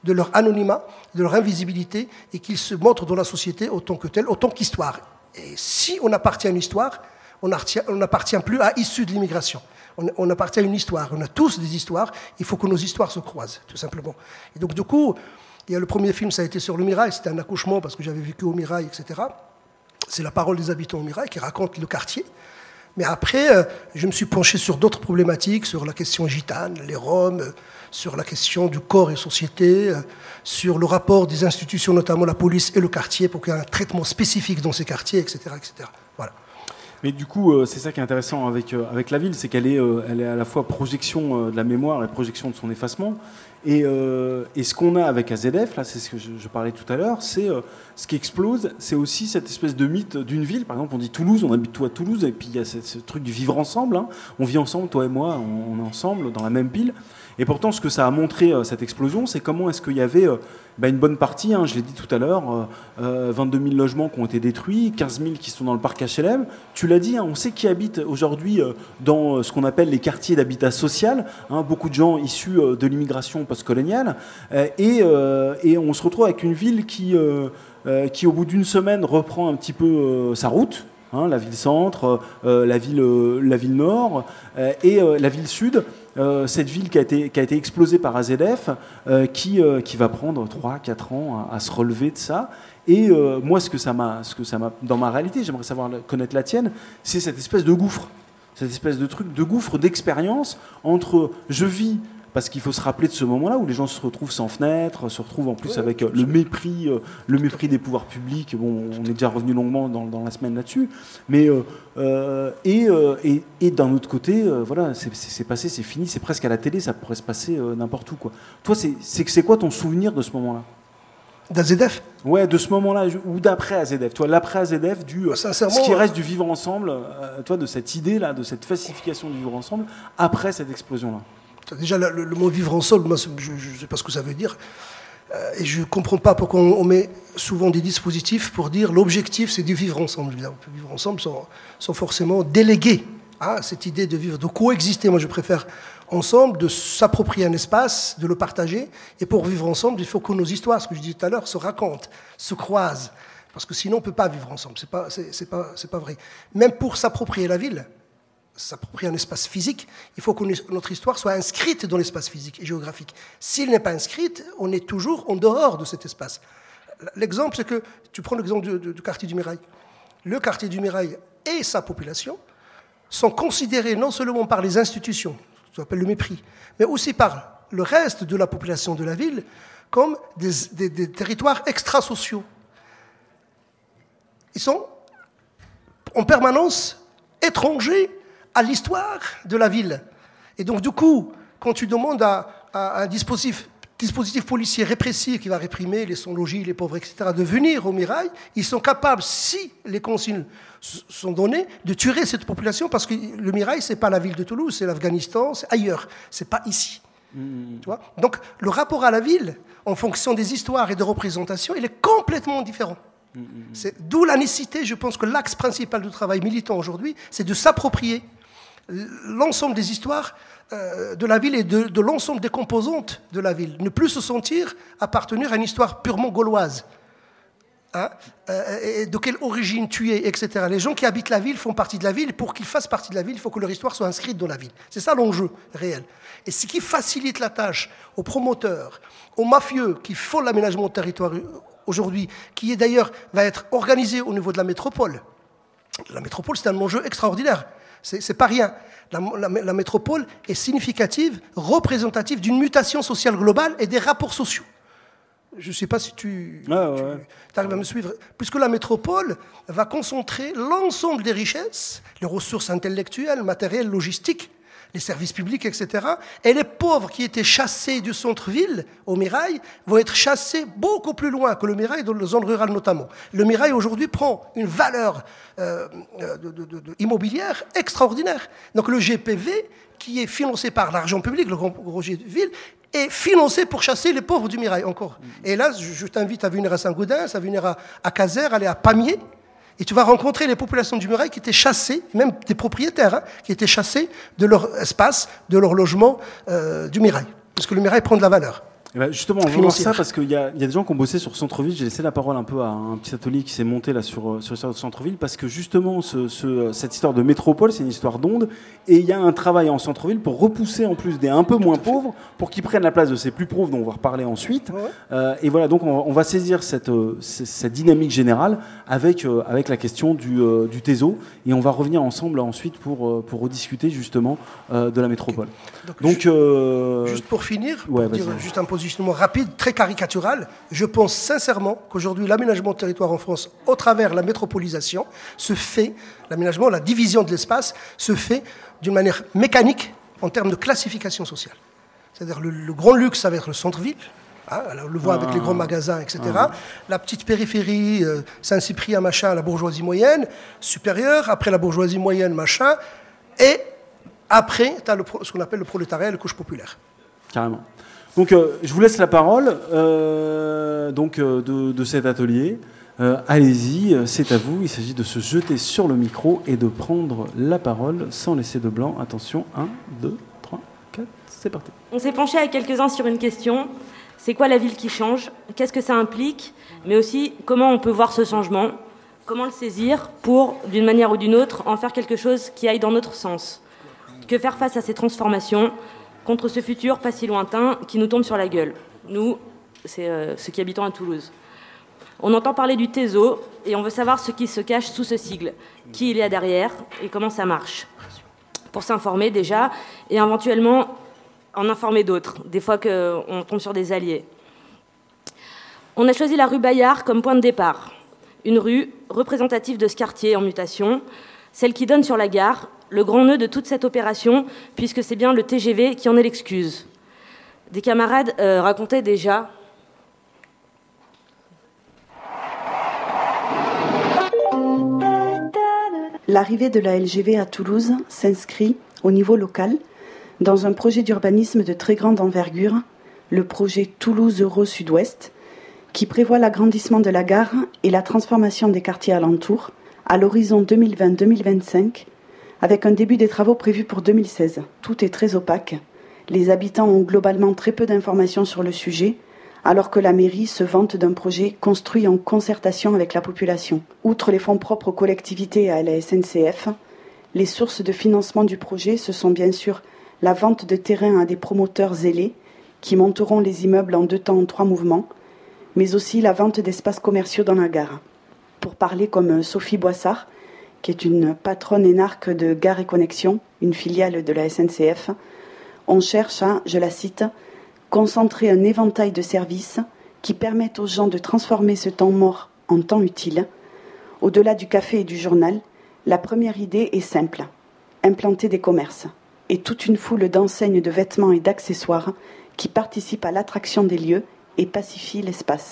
de leur anonymat, de leur invisibilité, et qu'ils se montrent dans la société autant que tels, autant qu'histoire. Et si on appartient à une histoire, on n'appartient plus à issue de l'immigration. On, on appartient à une histoire. On a tous des histoires. Il faut que nos histoires se croisent, tout simplement. Et donc, du coup, il y a le premier film, ça a été sur le Mirail. C'était un accouchement parce que j'avais vécu au Mirail, et cetera. C'est la parole des habitants au Mirail qui raconte le quartier. Mais après, euh, je me suis penché sur d'autres problématiques, sur la question gitane, les Roms, euh, sur la question du corps et société, euh, sur le rapport des institutions, notamment la police et le quartier, pour qu'il y ait un traitement spécifique dans ces quartiers, et cetera, et cetera. Voilà. Mais du coup, euh, c'est ça qui est intéressant avec, euh, avec la ville, c'est qu'elle est, euh, elle est à la fois projection euh, de la mémoire et projection de son effacement. Et, euh, et ce qu'on a avec A Z F, là, c'est ce que je, je parlais tout à l'heure, c'est euh, ce qui explose, c'est aussi cette espèce de mythe d'une ville. Par exemple, on dit Toulouse, on habite tout à Toulouse, et puis il y a ce, ce truc du vivre ensemble. Hein. On vit ensemble, toi et moi, on, on est ensemble dans la même pile. Et pourtant, ce que ça a montré, euh, cette explosion, c'est comment est-ce qu'il y avait euh, bah, une bonne partie, hein, je l'ai dit tout à l'heure, euh, euh, vingt-deux mille logements qui ont été détruits, quinze mille qui sont dans le parc H L M. Tu l'as dit, hein, on sait qui habite aujourd'hui euh, dans euh, ce qu'on appelle les quartiers d'habitat social, hein, beaucoup de gens issus euh, de l'immigration postcoloniale, euh, et, euh, et on se retrouve avec une ville qui, euh, euh, qui au bout d'une semaine, reprend un petit peu euh, sa route. Hein, la ville-centre, euh, la, ville, euh, la ville nord euh, et euh, la ville sud, euh, cette ville qui a été, qui a été explosée par A Z F, euh, qui, euh, qui va prendre trois à quatre ans à, à se relever de ça. Et euh, moi, ce que ça m'a, ce que ça m'a, dans ma réalité, j'aimerais savoir connaître la tienne, c'est cette espèce de gouffre, cette espèce de truc, de gouffre d'expérience entre je vis. Parce qu'il faut se rappeler de ce moment-là où les gens se retrouvent sans fenêtre, se retrouvent en plus oui, avec le mépris, euh, le mépris des pouvoirs publics. Bon, on est déjà revenu longuement dans, dans la semaine là-dessus. Mais euh, euh, et, euh, et, et d'un autre côté, euh, voilà, c'est, c'est, c'est passé, c'est fini, c'est presque à la télé, ça pourrait se passer euh, n'importe où, quoi. Toi, c'est, c'est, c'est quoi ton souvenir de ce moment-là ? D'A Z F ? Ouais, de ce moment-là, ou d'après A Z F. Toi, l'après A Z F, du, ce qui reste du vivre ensemble, euh, toi, de cette idée-là, de cette falsification du vivre ensemble, après cette explosion-là. Déjà, le, le mot vivre ensemble, moi, je ne sais pas ce que ça veut dire. Euh, et je ne comprends pas pourquoi on, on met souvent des dispositifs pour dire l'objectif, c'est de vivre ensemble. On peut vivre ensemble sans, sans forcément déléguer hein, cette idée de vivre, de coexister. Moi, je préfère ensemble, de s'approprier un espace, de le partager. Et pour vivre ensemble, il faut que nos histoires, ce que je disais tout à l'heure, se racontent, se croisent. Parce que sinon, on ne peut pas vivre ensemble. Ce n'est pas, c'est, c'est pas, c'est pas vrai. Même pour s'approprier la ville, s'approprier un espace physique, il faut que notre histoire soit inscrite dans l'espace physique et géographique. S'il n'est pas inscrite, on est toujours en dehors de cet espace. L'exemple, c'est que, tu prends l'exemple du, du, du quartier du Mirail. Le quartier du Mirail et sa population sont considérés non seulement par les institutions, ce qu'on appelle le mépris, mais aussi par le reste de la population de la ville comme des, des, des territoires extrasociaux. Ils sont en permanence étrangers à l'histoire de la ville. Et donc, du coup, quand tu demandes à, à un dispositif, dispositif policier répressif qui va réprimer les sans-logis, les pauvres, et cetera, de venir au Mirail, ils sont capables, si les consignes sont données, de tuer cette population, parce que le Mirail, ce n'est pas la ville de Toulouse, c'est l'Afghanistan, c'est ailleurs, ce n'est pas ici. Mmh. Tu vois ? Donc, le rapport à la ville, en fonction des histoires et de représentations, il est complètement différent. Mmh. C'est, d'où la nécessité, je pense que l'axe principal du travail militant aujourd'hui, c'est de s'approprier l'ensemble des histoires euh, de la ville et de, de l'ensemble des composantes de la ville. Ne plus se sentir appartenir à une histoire purement gauloise. Hein euh, et de quelle origine tu es, et cetera. Les gens qui habitent la ville font partie de la ville. Pour qu'ils fassent partie de la ville, il faut que leur histoire soit inscrite dans la ville. C'est ça l'enjeu réel. Et ce qui facilite la tâche aux promoteurs, aux mafieux qui font l'aménagement du territoire aujourd'hui, qui est d'ailleurs va être organisé au niveau de la métropole. La métropole, c'est un enjeu extraordinaire. C'est, c'est pas rien. La, la, la métropole est significative, représentative d'une mutation sociale globale et des rapports sociaux. Je ne sais pas si tu, ah, ouais. tu arrives à me suivre. Puisque la métropole va concentrer l'ensemble des richesses, les ressources intellectuelles, matérielles, logistiques, les services publics, et cetera. Et les pauvres qui étaient chassés du centre-ville au Mirail vont être chassés beaucoup plus loin que le Mirail, dans les zones rurales notamment. Le Mirail aujourd'hui prend une valeur euh, de, de, de, de immobilière extraordinaire. Donc le G P V, qui est financé par l'argent public, le grand projet de ville, est financé pour chasser les pauvres du Mirail encore. Et là, je, je t'invite à venir à Saint-Gaudens, à venir à, à Caser, aller à Pamiers. Et tu vas rencontrer les populations du Mirail qui étaient chassées, même des propriétaires, hein, qui étaient chassés de leur espace, de leur logement euh, du Mirail. Parce que le Mirail prend de la valeur. Eh ben justement, on va voir ça parce qu'il y, y a des gens qui ont bossé sur Centre-Ville. J'ai laissé la parole un peu à un petit atelier qui s'est monté là sur, sur l'histoire de Centre-Ville parce que justement, ce, ce, cette histoire de métropole, c'est une histoire d'onde et il y a un travail en Centre-Ville pour repousser en plus des un peu moins pauvres pour qu'ils prennent la place de ces plus pauvres dont on va reparler ensuite. Ouais. Euh, et voilà, donc on, on va saisir cette, cette dynamique générale avec, euh, avec la question du, euh, du T E S O et on va revenir ensemble ensuite pour, pour rediscuter justement euh, de la métropole. Donc, donc euh... juste pour finir, ouais, pour dire juste un positionnement rapide, très caricatural, je pense sincèrement qu'aujourd'hui l'aménagement de territoire en France, au travers de la métropolisation, se fait, l'aménagement, la division de l'espace, se fait d'une manière mécanique en termes de classification sociale. C'est-à-dire le, le grand luxe, ça va être le centre-ville, hein, on le voit ah, avec les grands magasins, et cetera. Ah, la petite périphérie, euh, Saint-Cyprien, machin, la bourgeoisie moyenne, supérieure, après la bourgeoisie moyenne, machin, et après, tu as le, ce qu'on appelle le prolétariat et les couches populaires. Carrément. Donc, euh, je vous laisse la parole euh, donc, euh, de, de cet atelier. Euh, allez-y, c'est à vous. Il s'agit de se jeter sur le micro et de prendre la parole sans laisser de blanc. Attention, un, deux, trois, quatre, c'est parti. On s'est penché à quelques-uns sur une question. C'est quoi la ville qui change? Qu'est-ce que ça implique? Mais aussi, comment on peut voir ce changement? Comment le saisir pour, d'une manière ou d'une autre, en faire quelque chose qui aille dans notre sens? Que faire face à ces transformations contre ce futur pas si lointain qui nous tombe sur la gueule? Nous, c'est euh, ceux qui habitons à Toulouse. On entend parler du T E S O et on veut savoir ce qui se cache sous ce sigle, qui il y a derrière et comment ça marche. Pour s'informer déjà et éventuellement en informer d'autres, des fois qu'on tombe sur des alliés. On a choisi la rue Bayard comme point de départ. Une rue représentative de ce quartier en mutation, celle qui donne sur la gare, le grand nœud de toute cette opération, puisque c'est bien le T G V qui en est l'excuse. Des camarades euh, racontaient déjà... L'arrivée de la L G V à Toulouse s'inscrit, au niveau local, dans un projet d'urbanisme de très grande envergure, le projet Toulouse Euro Sud-Ouest, qui prévoit l'agrandissement de la gare et la transformation des quartiers alentours à l'horizon deux mille vingt deux mille vingt-cinq, avec un début des travaux prévus pour deux mille seize. Tout est très opaque. Les habitants ont globalement très peu d'informations sur le sujet, alors que la mairie se vante d'un projet construit en concertation avec la population. Outre les fonds propres aux collectivités et à la S N C F, les sources de financement du projet, ce sont bien sûr la vente de terrain à des promoteurs zélés qui monteront les immeubles en deux temps en trois mouvements, mais aussi la vente d'espaces commerciaux dans la gare. Pour parler comme Sophie Boissard, qui est une patronne énarque de Gare et Connexion, une filiale de la S N C F, on cherche à, je la cite, concentrer un éventail de services qui permettent aux gens de transformer ce temps mort en temps utile. Au-delà du café et du journal, la première idée est simple, implanter des commerces et toute une foule d'enseignes de vêtements et d'accessoires qui participent à l'attraction des lieux et pacifient l'espace.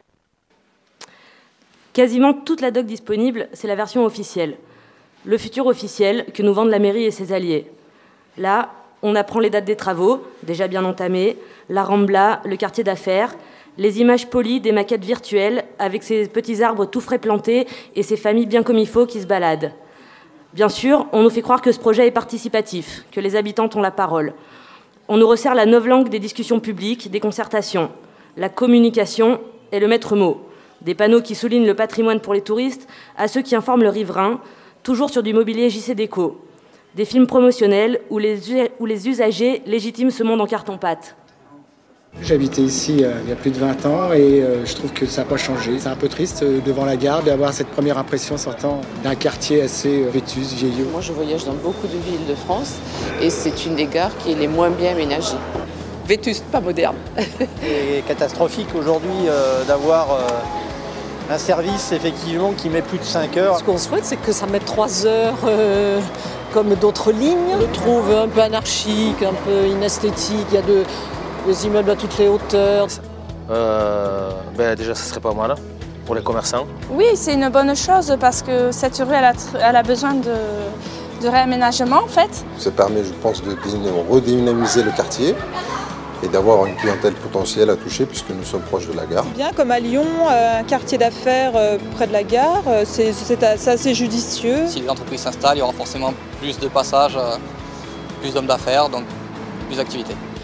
Quasiment toute la doc disponible, c'est la version officielle. Le futur officiel que nous vendent la mairie et ses alliés. Là, on apprend les dates des travaux, déjà bien entamés, la Rambla, le quartier d'affaires, les images polies des maquettes virtuelles avec ces petits arbres tout frais plantés et ces familles bien comme il faut qui se baladent. Bien sûr, on nous fait croire que ce projet est participatif, que les habitants ont la parole. On nous resserre la novlangue des discussions publiques, des concertations. La communication est le maître mot. Des panneaux qui soulignent le patrimoine pour les touristes à ceux qui informent le riverain, toujours sur du mobilier J C Déco. Des films promotionnels où les, où les usagers légitiment ce monde en carton-pâte. J'habitais ici euh, il y a plus de vingt ans et euh, je trouve que ça n'a pas changé. C'est un peu triste euh, devant la gare d'avoir cette première impression sortant d'un quartier assez euh, vétuste, vieillot. Moi je voyage dans beaucoup de villes de France et c'est une des gares qui est les moins bien aménagées. Vétuste, pas moderne. C'est catastrophique aujourd'hui euh, d'avoir euh, un service effectivement qui met plus de cinq heures. Ce qu'on souhaite c'est que ça mette trois heures euh, comme d'autres lignes. Je le trouve un peu anarchique, un peu inesthétique. Il y a de... des immeubles à toutes les hauteurs. Euh, ben déjà, ça serait pas mal pour les commerçants. Oui, c'est une bonne chose parce que cette rue, elle a, elle a besoin de, de réaménagement en fait. Ça permet, je pense, de redynamiser le quartier et d'avoir une clientèle potentielle à toucher puisque nous sommes proches de la gare. Bien comme à Lyon, un quartier d'affaires près de la gare, c'est, c'est assez judicieux. Si les entreprises s'installent, il y aura forcément plus de passages, plus d'hommes d'affaires, donc plus d'activités.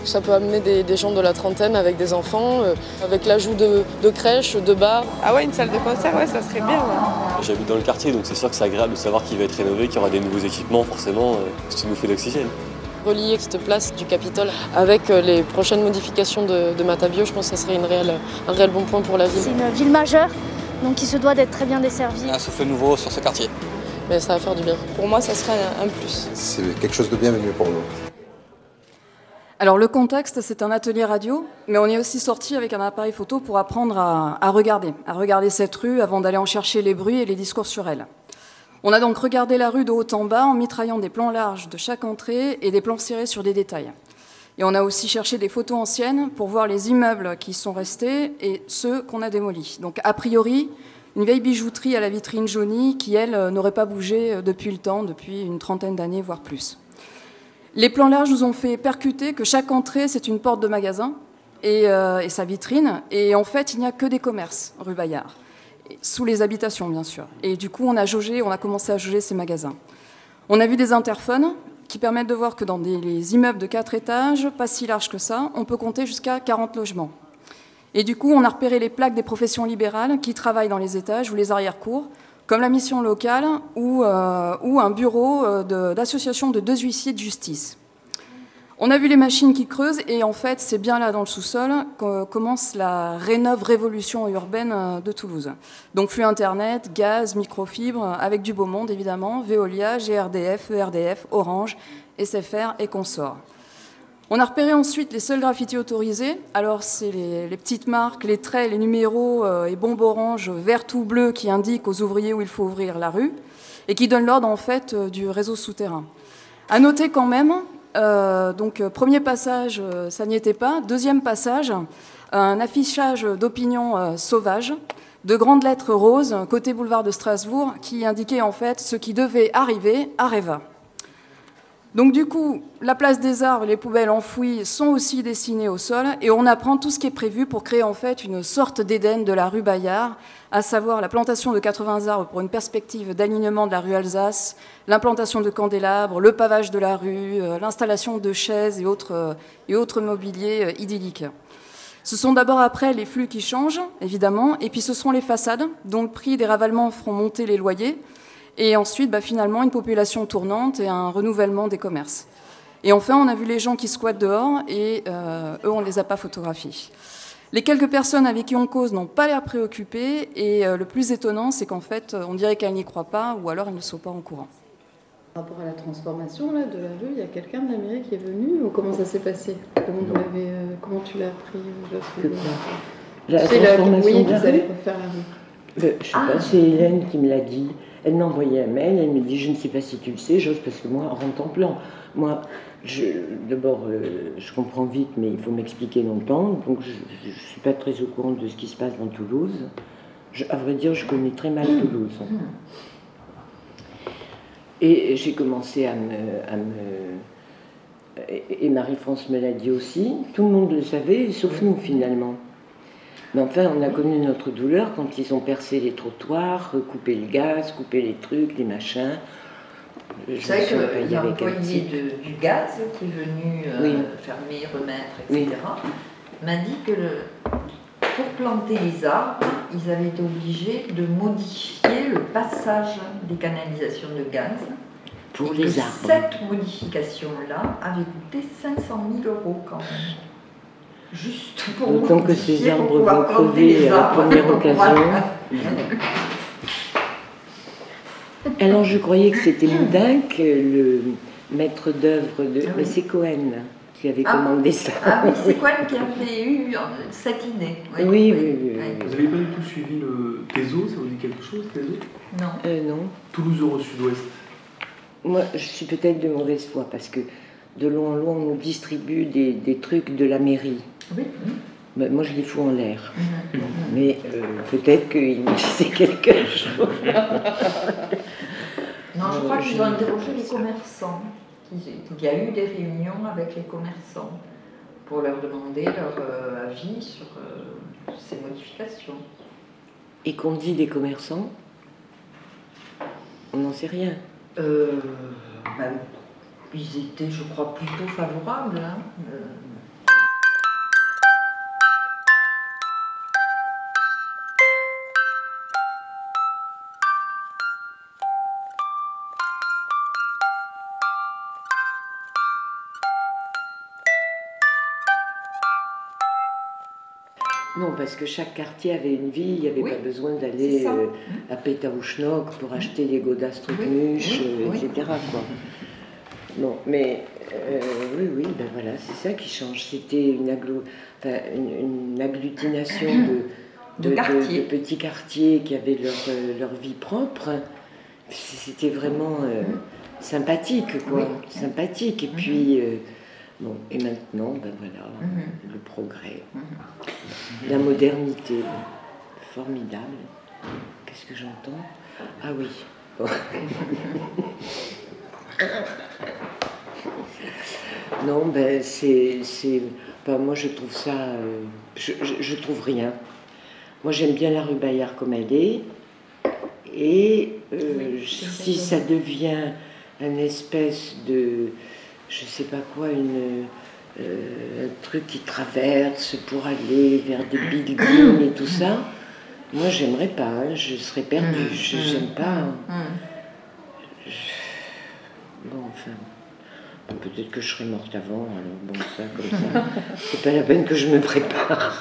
Ça peut amener des, des gens de la trentaine avec des enfants, euh, avec l'ajout de, de crèches, de bars. Ah ouais, une salle de concert, ouais, ça serait bien. Ouais. J'habite dans le quartier, donc c'est sûr que c'est agréable de savoir qu'il va être rénové, qu'il y aura des nouveaux équipements, forcément, euh, c'est une bouffée d'oxygène. Relier cette place du Capitole avec les prochaines modifications de, de Matabio, je pense que ça serait une réelle, un réel bon point pour la ville. C'est une ville majeure, donc il se doit d'être très bien desservie. Un souffle nouveau sur ce quartier. Mais ça va faire du bien. Pour moi, ça serait un, un plus. C'est quelque chose de bienvenu pour nous. Alors le contexte, c'est un atelier radio, mais on est aussi sorti avec un appareil photo pour apprendre à, à regarder, à regarder cette rue avant d'aller en chercher les bruits et les discours sur elle. On a donc regardé la rue de haut en bas en mitraillant des plans larges de chaque entrée et des plans serrés sur des détails. Et on a aussi cherché des photos anciennes pour voir les immeubles qui sont restés et ceux qu'on a démolis. Donc a priori, une vieille bijouterie à la vitrine jaunie qui, elle, n'aurait pas bougé depuis le temps, depuis une trentaine d'années, voire plus. Les plans larges nous ont fait percuter que chaque entrée, c'est une porte de magasin et, euh, et sa vitrine. Et en fait, il n'y a que des commerces, rue Bayard. Sous les habitations, bien sûr. Et du coup, on a jaugé, on a commencé à jauger ces magasins. On a vu des interphones qui permettent de voir que dans des, les immeubles de quatre étages, pas si larges que ça, on peut compter jusqu'à quarante logements. Et du coup, on a repéré les plaques des professions libérales qui travaillent dans les étages ou les arrière-cours, comme la mission locale ou, euh, ou un bureau de, d'association de deux huissiers de justice. On a vu les machines qui creusent et en fait, c'est bien là dans le sous-sol que commence la rénove révolution urbaine de Toulouse. Donc flux Internet, gaz, microfibre, avec du beau monde évidemment, Veolia, G R D F, E R D F, Orange, S F R et consorts. On a repéré ensuite les seuls graffitis autorisés. Alors c'est les, les petites marques, les traits, les numéros euh, et bombes orange, vert ou bleu qui indiquent aux ouvriers où il faut ouvrir la rue et qui donnent l'ordre en fait euh, du réseau souterrain. À noter quand même. Euh, donc, euh, premier passage, euh, ça n'y était pas. Deuxième passage, un affichage d'opinion euh, sauvage, de grandes lettres roses, côté boulevard de Strasbourg, qui indiquait en fait ce qui devait arriver à Réva. Donc, du coup, la place des arbres et les poubelles enfouies sont aussi dessinées au sol, et on apprend tout ce qui est prévu pour créer en fait une sorte d'Éden de la rue Bayard, à savoir la plantation de quatre-vingts arbres pour une perspective d'alignement de la rue Alsace, l'implantation de candélabres, le pavage de la rue, l'installation de chaises et autres, et autres mobiliers idylliques. Ce sont d'abord après les flux qui changent, évidemment, et puis ce seront les façades, dont le prix des ravalements feront monter les loyers, et ensuite, bah, finalement, une population tournante et un renouvellement des commerces. Et enfin, on a vu les gens qui squattent dehors, et euh, eux, on ne les a pas photographiés. Les quelques personnes avec qui on cause n'ont pas l'air préoccupées, et euh, le plus étonnant, c'est qu'en fait, on dirait qu'elles n'y croient pas, ou alors elles ne sont pas en courant. Par rapport à la transformation là, de la rue, il y a quelqu'un de la mairie qui est venu, ou comment ça s'est passé? Comment, vous l'avez, euh, comment tu l'as appris? Que quoi? La Tu sais, la, transformation oui, de la qu'ils allaient rue refaire la rue. Le- Je sais Ah. pas, c'est Hélène qui me l'a dit. Elle m'a envoyé un mail, elle me dit, je ne sais pas si tu le sais, j'ose, parce que moi, en rentrant plan, moi, je, d'abord, euh, je comprends vite, mais il faut m'expliquer longtemps, donc je ne suis pas très au courant de ce qui se passe dans Toulouse. Je, à vrai dire, je connais très mal Toulouse. Et j'ai commencé à me... À me et et Marie-France me l'a dit aussi, tout le monde le savait, sauf nous, finalement. Mais enfin, on a connu notre douleur quand ils ont percé les trottoirs, coupé le gaz, coupé les trucs, les machins. Je Vous savez me suis que empaillée avec un l'employé type. de- du gaz qui est venu euh, Oui. fermer, remettre, Oui. et cetera, m'a dit que le- pour planter les arbres, ils avaient été obligés de modifier le passage des canalisations de gaz. Pour et les que arbres. Cette modification-là avait coûté cinq cent mille euros quand même. Juste pour D'autant que modifier, ces pour arbres pouvoir vont planter crever les à la arbres. première occasion. Voilà. Alors je croyais que c'était Moudin, que le maître d'œuvre de... Ah oui. Mais c'est Cohen qui avait Ah. commandé ça. Ah oui, c'est quoi qui avait eu euh, cette idée? Oui, oui, oui. oui, Vous n'avez pas du tout suivi le Teso, ça vous dit quelque chose, Teso? Non. Euh, non. Toulouse Euro Sud-Ouest. Moi, je suis peut-être de mauvaise foi, parce que de loin en loin, on nous distribue des, des trucs de la mairie. Oui. Ben, moi, je les fous en l'air. Mhm. Mais euh, peut-être qu'il me disait quelque chose. Non, je crois Euh, qu'ils je- ont interrogé les commerçants. qu'il- qu'il y a eu des réunions avec les commerçants pour leur demander leur euh, avis sur euh, ces modifications. Et qu'on dit des commerçants, on n'en sait rien. Euh, ben, ils étaient, je crois, plutôt favorables. Hein. Euh, Non, parce que chaque quartier avait une vie, il n'y avait oui, pas besoin d'aller euh, à Pétaouchnok pour acheter des godasses trucmuches, oui, oui, euh, et cetera. Oui. Quoi. Bon, mais euh, oui, oui, ben voilà, c'est ça qui change. C'était une, aglo... enfin, une, une agglutination de, de, de, de, de petits quartiers qui avaient leur, euh, leur vie propre. C'était vraiment euh, sympathique, quoi. Oui. Sympathique. Et puis... Euh, Bon, et maintenant, ben voilà, mmh. le progrès, mmh. la modernité, formidable. Qu'est-ce que j'entends? Ah oui. Bon. Non, ben c'est, c'est, ben moi je trouve ça, euh, je, je, je trouve rien. Moi j'aime bien la rue Bayard comme elle est, et euh, oui, si ça devient une espèce de je sais pas quoi, une, euh, un truc qui traverse pour aller vers des buildings et tout ça, moi j'aimerais pas, hein, je serais perdue, je, j'aime pas. Je, bon, enfin, peut-être que je serais morte avant, alors bon, ça, comme ça, c'est pas la peine que je me prépare.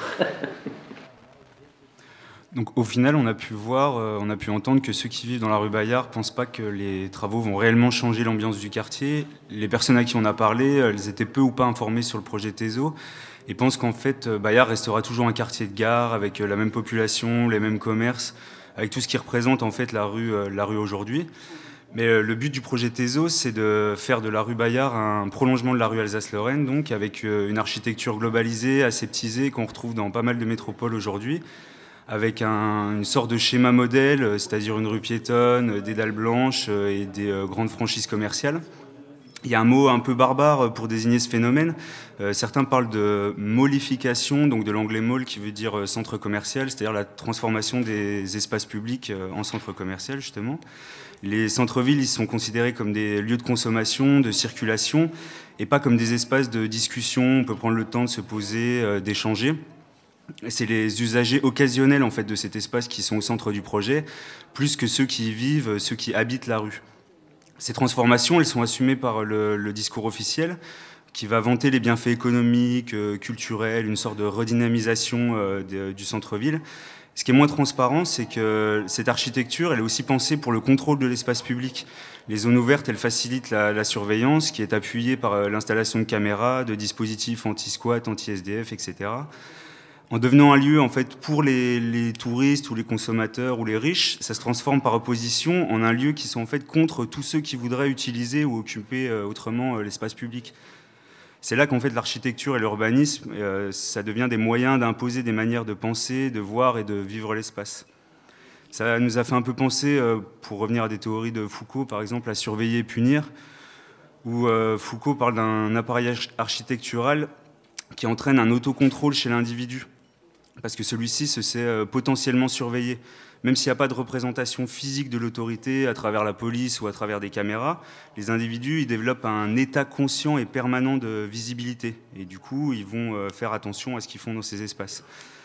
Donc au final, on a pu voir, euh, on a pu entendre que ceux qui vivent dans la rue Bayard pensent pas que les travaux vont réellement changer l'ambiance du quartier. Les personnes à qui on a parlé, elles étaient peu ou pas informées sur le projet Tezo et pensent qu'en fait, Bayard restera toujours un quartier de gare avec la même population, les mêmes commerces, avec tout ce qui représente en fait la rue, euh, la rue aujourd'hui. Mais euh, le but du projet Tezo, c'est de faire de la rue Bayard un prolongement de la rue Alsace-Lorraine, donc avec euh, une architecture globalisée, aseptisée, qu'on retrouve dans pas mal de métropoles aujourd'hui, avec un, une sorte de schéma modèle, c'est-à-dire une rue piétonne, des dalles blanches et des euh, grandes franchises commerciales. Il y a un mot un peu barbare pour désigner ce phénomène. Euh, certains parlent de mollification, donc de l'anglais mall qui veut dire euh, centre commercial, c'est-à-dire la transformation des espaces publics euh, en centre commercial, justement. Les centres-villes, ils sont considérés comme des lieux de consommation, de circulation, et pas comme des espaces de discussion. On peut prendre le temps de se poser, euh, d'échanger. C'est les usagers occasionnels en fait, de cet espace qui sont au centre du projet, plus que ceux qui y vivent, ceux qui habitent la rue. Ces transformations, elles sont assumées par le, le discours officiel, qui va vanter les bienfaits économiques, euh, culturels, une sorte de redynamisation euh, de, du centre-ville. Ce qui est moins transparent, c'est que cette architecture, elle est aussi pensée pour le contrôle de l'espace public. Les zones ouvertes, elles facilitent la, la surveillance, qui est appuyée par l'installation de caméras, de dispositifs anti-squat, anti-S D F, et cetera. En devenant un lieu en fait, pour les, les touristes ou les consommateurs ou les riches, ça se transforme par opposition en un lieu qui sont en fait contre tous ceux qui voudraient utiliser ou occuper euh, autrement euh, l'espace public. C'est là qu'en fait l'architecture et l'urbanisme, euh, ça devient des moyens d'imposer des manières de penser, de voir et de vivre l'espace. Ça nous a fait un peu penser, euh, pour revenir à des théories de Foucault par exemple, à surveiller et punir, où euh, Foucault parle d'un appareillage architectural qui entraîne un autocontrôle chez l'individu. Parce que celui-ci se sait euh, potentiellement surveillé. Même s'il n'y a pas de représentation physique de l'autorité à travers la police ou à travers des caméras, les individus ils développent un état conscient et permanent de visibilité. Et du coup, ils vont euh, faire attention à ce qu'ils font dans ces espaces.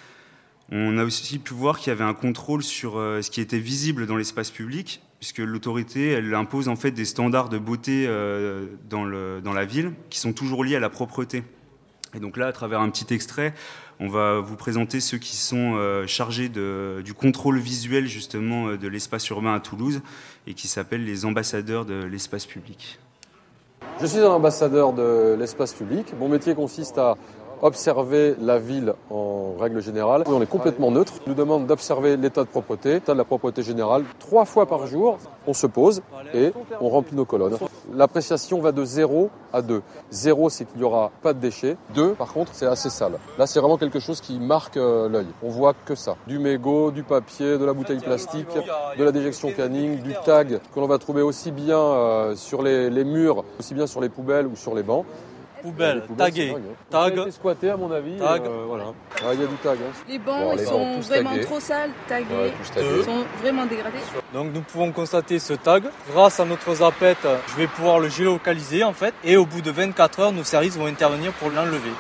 On a aussi pu voir qu'il y avait un contrôle sur euh, ce qui était visible dans l'espace public, puisque l'autorité elle impose en fait des standards de beauté euh, dans, le, dans la ville qui sont toujours liés à la propreté. Et donc là, à travers un petit extrait, on va vous présenter ceux qui sont euh, chargés de, du contrôle visuel justement de l'espace urbain à Toulouse et qui s'appellent les ambassadeurs de l'espace public. Je suis un ambassadeur de l'espace public. Mon métier consiste à observer la ville en règle générale. On est complètement neutre. On nous demande d'observer l'état de propreté, l'état de la propreté générale. Trois fois par jour, on se pose et on remplit nos colonnes. L'appréciation va de zéro à deux. Zéro, c'est qu'il n'y aura pas de déchets. Deux, par contre, c'est assez sale. Là, c'est vraiment quelque chose qui marque euh, l'œil. On voit que ça. Du mégot, du papier, de la bouteille plastique, de la déjection canning, du tag que l'on va trouver aussi bien euh, sur les, les murs, aussi bien sur les poubelles ou sur les bancs. Poubelle, tagué, tag, ça a été squatté à mon avis. Tag. Euh, voilà. Ah, il y a du tag. Hein. Les bancs, bon, ils les sont bancs, vraiment tagués. trop sales, tagués, ouais, ils sont vraiment dégradés. Donc nous pouvons constater ce tag. Grâce à notre zapette, je vais pouvoir le géolocaliser en fait. Et au bout de vingt-quatre heures, nos services vont intervenir pour l'enlever.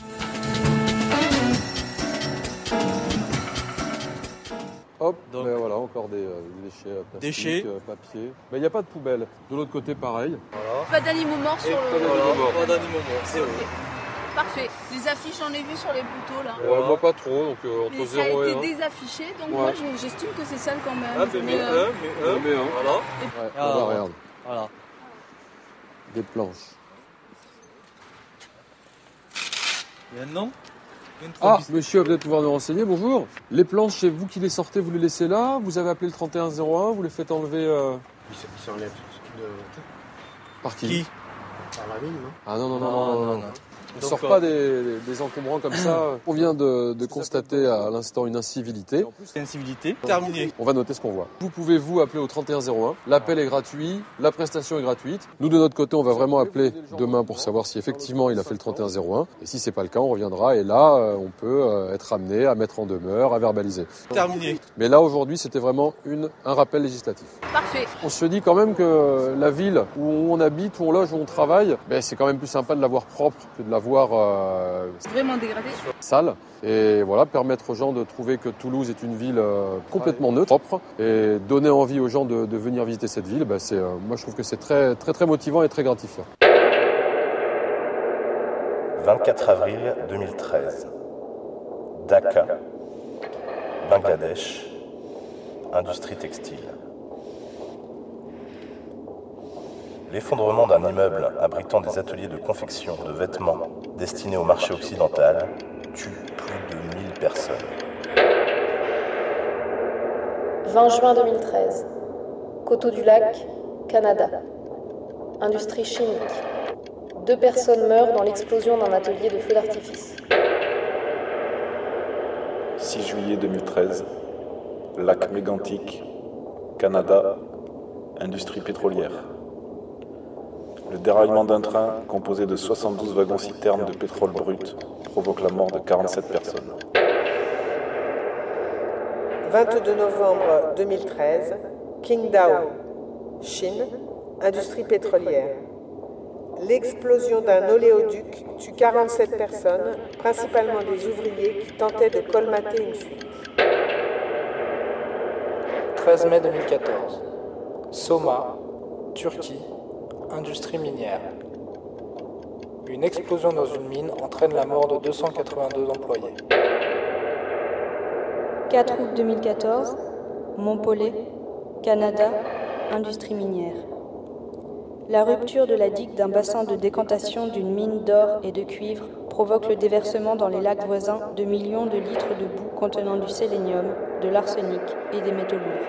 Hop, donc, ben voilà, encore des, euh, des déchets plastiques, déchets. Euh, papier. Mais il n'y a pas de poubelle. De l'autre côté, pareil. Voilà. Pas d'animaux morts sur Et le... Pas d'animaux morts. Pas d'animaux morts, c'est okay. Parfait. Les affiches, j'en ai vu sur les poteaux là. Ouais, moi pas trop, donc euh, entre Mais ça a zéro et été un. désaffiché, donc Ouais. moi je- j'estime que c'est celle quand même. Ah, mais, Je mais mets, un, euh, mais un. Mais un. Voilà. Ouais, Ah, là-bas, regarde. Voilà. Des planches. Il y a un nom Ah, monsieur, vous allez pouvoir nous renseigner, bonjour. Les planches, c'est vous qui les sortez, vous les laissez là, vous avez appelé le trente et un zéro un, vous les faites enlever... Euh... Ils s'enlèvent de... Par qui, Qui Par la mine, non Ah non, non, non, Non, non, non. non, non. non. On ne Donc, sort euh, pas des, des- des encombrants comme ça. On vient de, de constater à l'instant une incivilité. C'est incivilité. Terminé. On va noter ce qu'on voit. Vous pouvez vous appeler au trente et un zéro un. L'appel est gratuit, la prestation est gratuite. Nous de notre côté, on va vraiment appeler demain pour savoir si effectivement il a fait le trente et un zéro un. Et si c'est pas le cas, on reviendra et là, euh, on peut euh, être amené à mettre en demeure, à verbaliser. Terminé. Mais là aujourd'hui, c'était vraiment une, un rappel législatif. Parfait. On se dit quand même que la ville où on habite, où on loge, où on travaille, ben, c'est quand même plus sympa de la voir propre que de la voir euh, Vraiment dégradé. sale. Et voilà, permettre aux gens de trouver que Toulouse est une ville euh, complètement neutre, propre, et donner envie aux gens de, de venir visiter cette ville, ben, c'est, euh, moi je trouve que c'est très, très, très motivant et très gratifiant. vingt-quatre avril deux mille treize. Dhaka, Bangladesh, industrie textile. L'effondrement d'un immeuble abritant des ateliers de confection de vêtements destinés au marché occidental tue plus de mille personnes. vingt juin deux mille treize. Coteau du Lac, Canada. Industrie chimique. Deux personnes meurent dans l'explosion d'un atelier de feux d'artifice. six juillet deux mille treize. Lac Mégantic, Canada, industrie pétrolière. Le déraillement d'un train composé de soixante-douze wagons-citernes de pétrole brut provoque la mort de quarante-sept personnes. vingt-deux novembre deux mille treize, Qingdao, Chine, industrie pétrolière. L'explosion d'un oléoduc tue quarante-sept personnes, principalement des ouvriers qui tentaient de colmater une fuite. treize mai deux mille quatorze. Soma, Turquie, industrie minière. Une explosion dans une mine entraîne la mort de deux cent quatre-vingt-deux employés. quatre août deux mille quatorze, Montpellier, Canada, industrie minière. La rupture de la digue d'un bassin de décantation d'une mine d'or et de cuivre provoque le déversement dans les lacs voisins de millions de litres de boue contenant du sélénium, de l'arsenic et des métaux lourds.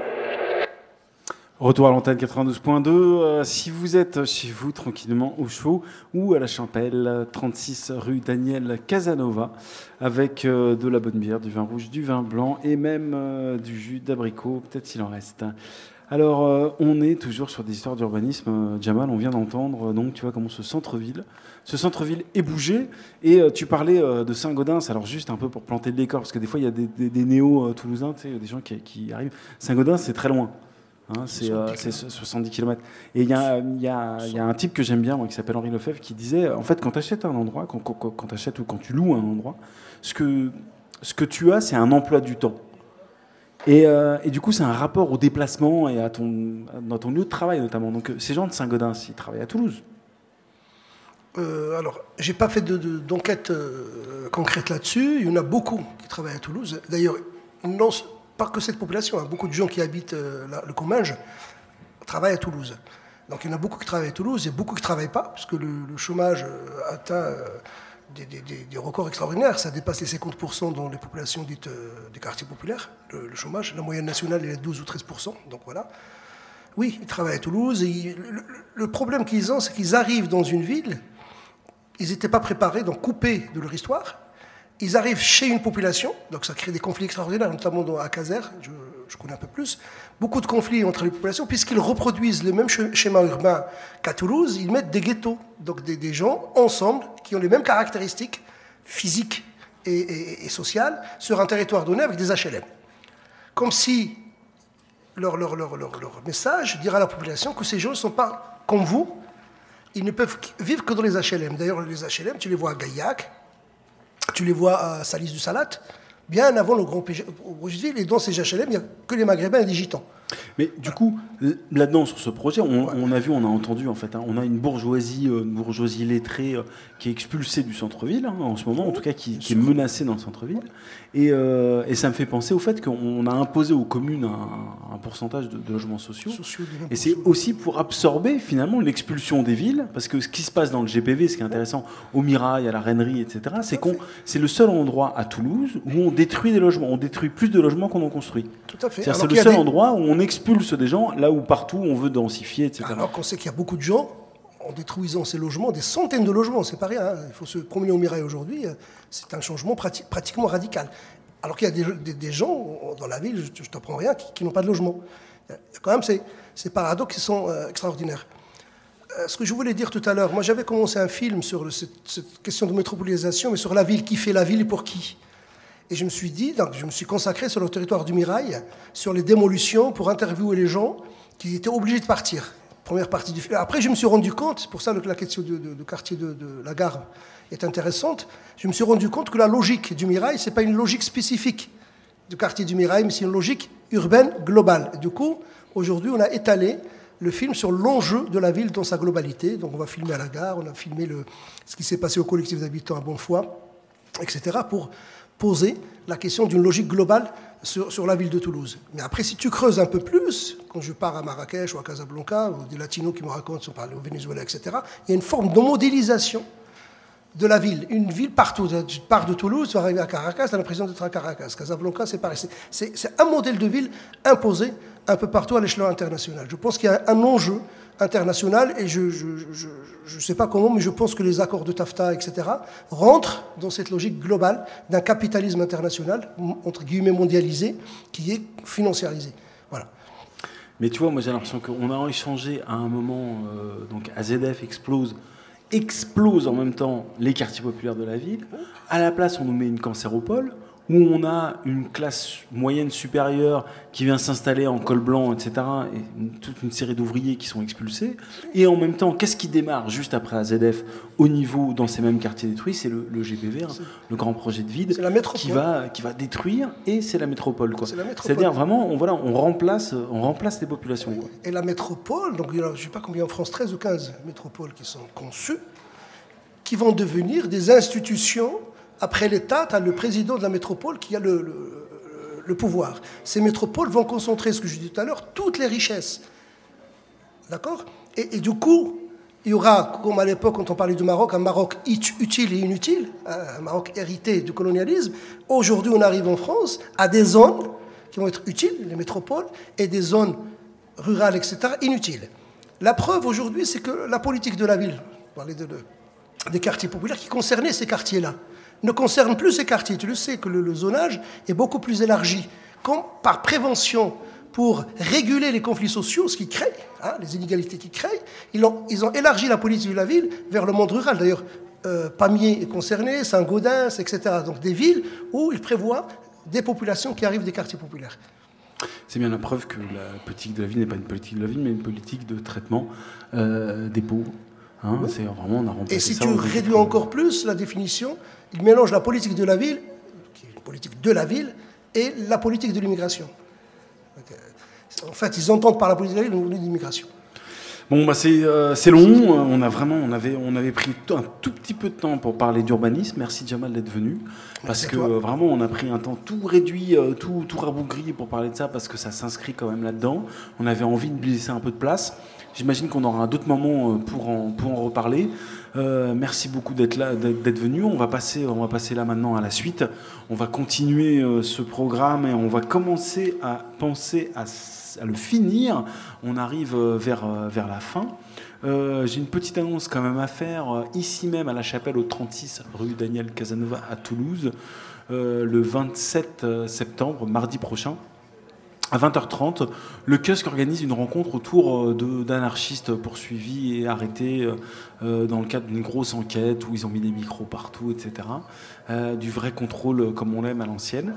Retour à l'antenne quatre-vingt-douze point deux. Euh, si vous êtes chez vous tranquillement au chaud ou à la Champelle, trente-six rue Daniel Casanova, avec euh, de la bonne bière, du vin rouge, du vin blanc et même euh, du jus d'abricot, peut-être s'il en reste. Alors, euh, on est toujours sur des histoires d'urbanisme. Euh, Jamal, on vient d'entendre euh, donc, tu vois, comment ce centre-ville, ce centre-ville est bougé. Et euh, tu parlais euh, de Saint-Gaudens. Alors, juste un peu pour planter le décor, parce que des fois, il y a des, des, des néo-toulousains, tu sais, des gens qui, qui arrivent. Saint-Gaudens, c'est très loin. Hein, c'est, euh, c'est soixante-dix kilomètres. Et il y a, y, a, y a un type que j'aime bien, moi, qui s'appelle Henri Lefebvre, qui disait, en fait, quand tu achètes un endroit, quand, quand, quand tu achètes ou quand tu loues un endroit, ce que, ce que tu as, c'est un emploi du temps. Et, euh, et du coup, c'est un rapport au déplacement et à ton, dans ton lieu de travail, notamment. Donc, ces gens de Saint-Gaudens, ils travaillent à Toulouse. Euh, alors, j'ai pas fait de, de, d'enquête euh, concrète là-dessus. Il y en a beaucoup qui travaillent à Toulouse. D'ailleurs, non pas que cette population, hein, beaucoup de gens qui habitent euh, la, le Comminges travaillent à Toulouse. Donc, il y en a beaucoup qui travaillent à Toulouse et beaucoup qui ne travaillent pas, parce que le, le chômage euh, atteint euh, des, des, des records extraordinaires. Ça dépasse les cinquante pour cent dans les populations dites euh, des quartiers populaires, le, le chômage. La moyenne nationale est à douze ou treize pour cent. Donc, voilà. Oui, ils travaillent à Toulouse. Et ils, le, le problème qu'ils ont, c'est qu'ils arrivent dans une ville. Ils n'étaient pas préparés, donc coupés de leur histoire. Ils arrivent chez une population, donc ça crée des conflits extraordinaires, notamment dans, à Caser, je, je connais un peu plus. Beaucoup de conflits entre les populations, puisqu'ils reproduisent le même schéma urbain qu'à Toulouse. Ils mettent des ghettos, donc des, des gens ensemble, qui ont les mêmes caractéristiques physiques et, et, et sociales, sur un territoire donné avec des H L M. Comme si leur, leur, leur, leur, leur message dirait à la population que ces gens ne sont pas comme vous. Ils ne peuvent vivre que dans les H L M. D'ailleurs, les H L M, tu les vois à Gaillac, tu les vois à Salis du Salat, bien avant le grand projet de ville. Et dans ces H L M, il n'y a que les Maghrébins et les Gitans. Mais du coup, là-dedans, sur ce projet, on, on a vu, on a entendu, en fait, hein, on a une bourgeoisie, euh, une bourgeoisie lettrée euh, qui est expulsée du centre-ville, hein, en ce moment, en tout cas, qui, qui est menacée dans le centre-ville. Et, euh, et ça me fait penser au fait qu'on a imposé aux communes un, un pourcentage de, de logements sociaux. sociaux et c'est aussi pour absorber, finalement, l'expulsion des villes, parce que ce qui se passe dans le G P V, ce qui est intéressant, au Mirail, à la Reinerie, et cetera, c'est qu'on, c'est le seul endroit à Toulouse où on détruit des logements. On détruit plus de logements qu'on en construit. Tout à fait. C'est le seul des... endroit où on expulse des gens, là où partout on veut densifier, et cetera. Alors qu'on sait qu'il y a beaucoup de gens, en détruisant ces logements, des centaines de logements, c'est pas rien, hein. Il faut se promener au Mirail aujourd'hui, c'est un changement prati- pratiquement radical. Alors qu'il y a des, des, des gens dans la ville, je ne t'apprends rien, qui, qui n'ont pas de logement. Il y a quand même ces, ces paradoxes qui sont euh, extraordinaires. Euh, ce que je voulais dire tout à l'heure, moi j'avais commencé un film sur le, cette, cette question de métropolisation, mais sur la ville, qui fait la ville et pour qui. Et je me suis dit, donc je me suis consacré sur le territoire du Mirail, sur les démolitions, pour interviewer les gens qui étaient obligés de partir. Première partie du film. Après, je me suis rendu compte, c'est pour ça que la question du quartier de, de la Gare est intéressante, je me suis rendu compte que la logique du Mirail, ce n'est pas une logique spécifique du quartier du Mirail, mais c'est une logique urbaine globale. Et du coup, aujourd'hui, on a étalé le film sur l'enjeu de la ville dans sa globalité. Donc on va filmer à la Gare, on a filmé le, ce qui s'est passé au collectif d'habitants à Bonnefoy, et cetera, pour poser la question d'une logique globale sur, sur la ville de Toulouse. Mais après, si tu creuses un peu plus, quand je pars à Marrakech ou à Casablanca, ou des latinos qui me racontent, sont parlés au Venezuela, et cetera, il y a une forme de modélisation de la ville. Une ville partout. Tu pars de Toulouse, tu vas arriver à Caracas, tu as l'impression d'être à Caracas. Casablanca, c'est pareil. C'est, c'est, c'est un modèle de ville imposé un peu partout à l'échelon international. Je pense qu'il y a un enjeu international, et je ne sais pas comment, mais je pense que les accords de TAFTA, et cetera, rentrent dans cette logique globale d'un capitalisme international, entre guillemets mondialisé, qui est financiarisé. Voilà. Mais tu vois, moi j'ai l'impression qu'on a échangé à un moment, euh, donc A Z F explose, explose en même temps les quartiers populaires de la ville. À la place, on nous met une cancéropole, où on a une classe moyenne supérieure qui vient s'installer en col blanc, et cetera, et une, toute une série d'ouvriers qui sont expulsés. Et en même temps, qu'est-ce qui démarre juste après A Z F au niveau, dans ces mêmes quartiers détruits? C'est le, le G P V, hein, le grand projet de ville, qui va, qui va détruire, et c'est la métropole. Quoi. C'est la métropole. C'est-à-dire vraiment, on, voilà, on, remplace, on remplace les populations. Quoi. Et la métropole, donc, je ne sais pas combien en France, treize ou quinze métropoles qui sont conçues, qui vont devenir des institutions. Après l'État, tu as le président de la métropole qui a le, le, le pouvoir. Ces métropoles vont concentrer, ce que je disais tout à l'heure, toutes les richesses. D'accord ? et, et du coup, il y aura, comme à l'époque, quand on parlait du Maroc, un Maroc utile et inutile, un Maroc hérité du colonialisme. Aujourd'hui, on arrive en France à des zones qui vont être utiles, les métropoles, et des zones rurales, et cetera, inutiles. La preuve aujourd'hui, c'est que la politique de la ville, on parlait de, de, des quartiers populaires, qui concernaient ces quartiers-là, ne concerne plus ces quartiers. Tu le sais que le, le zonage est beaucoup plus élargi. Comme par prévention, pour réguler les conflits sociaux, ce qui crée, hein, les inégalités qui créent, ils ont, ils ont élargi la politique de la ville vers le monde rural. D'ailleurs, euh, Pamiers est concerné, Saint-Gaudens, et cetera. Donc des villes où ils prévoient des populations qui arrivent des quartiers populaires. C'est bien la preuve que la politique de la ville n'est pas une politique de la ville, mais une politique de traitement euh, des pauvres. Hein, oui. C'est vraiment, on a remplacé Et si ça tu réduis encore plus la définition, il mélange la politique de la ville, qui est une politique de la ville, et la politique de l'immigration. En fait, ils entendent par la politique de la ville une politique d'immigration. Bon, bah c'est, euh, c'est long. On a vraiment, on avait, on avait pris un tout petit peu de temps pour parler d'urbanisme. Merci Jamal d'être venu, parce que euh, vraiment, on a pris un temps tout réduit, euh, tout, tout rabougri pour parler de ça, parce que ça s'inscrit quand même là-dedans. On avait envie de laisser un peu de place. J'imagine qu'on aura d'autres moments pour en, pour en reparler. Euh, merci beaucoup d'être là, d'être venu. On va passer, on va passer là maintenant à la suite. On va continuer euh, ce programme et on va commencer à penser à, à le finir. On arrive vers, vers la fin. Euh, j'ai une petite annonce quand même à faire. Ici même à la Chapelle, au trente-six rue Daniel Casanova à Toulouse, euh, le vingt-sept septembre, mardi prochain. À vingt heures trente, le C U S C organise une rencontre autour de, d'anarchistes poursuivis et arrêtés euh, dans le cadre d'une grosse enquête où ils ont mis des micros partout, et cetera. Euh, du vrai contrôle comme on l'aime à l'ancienne.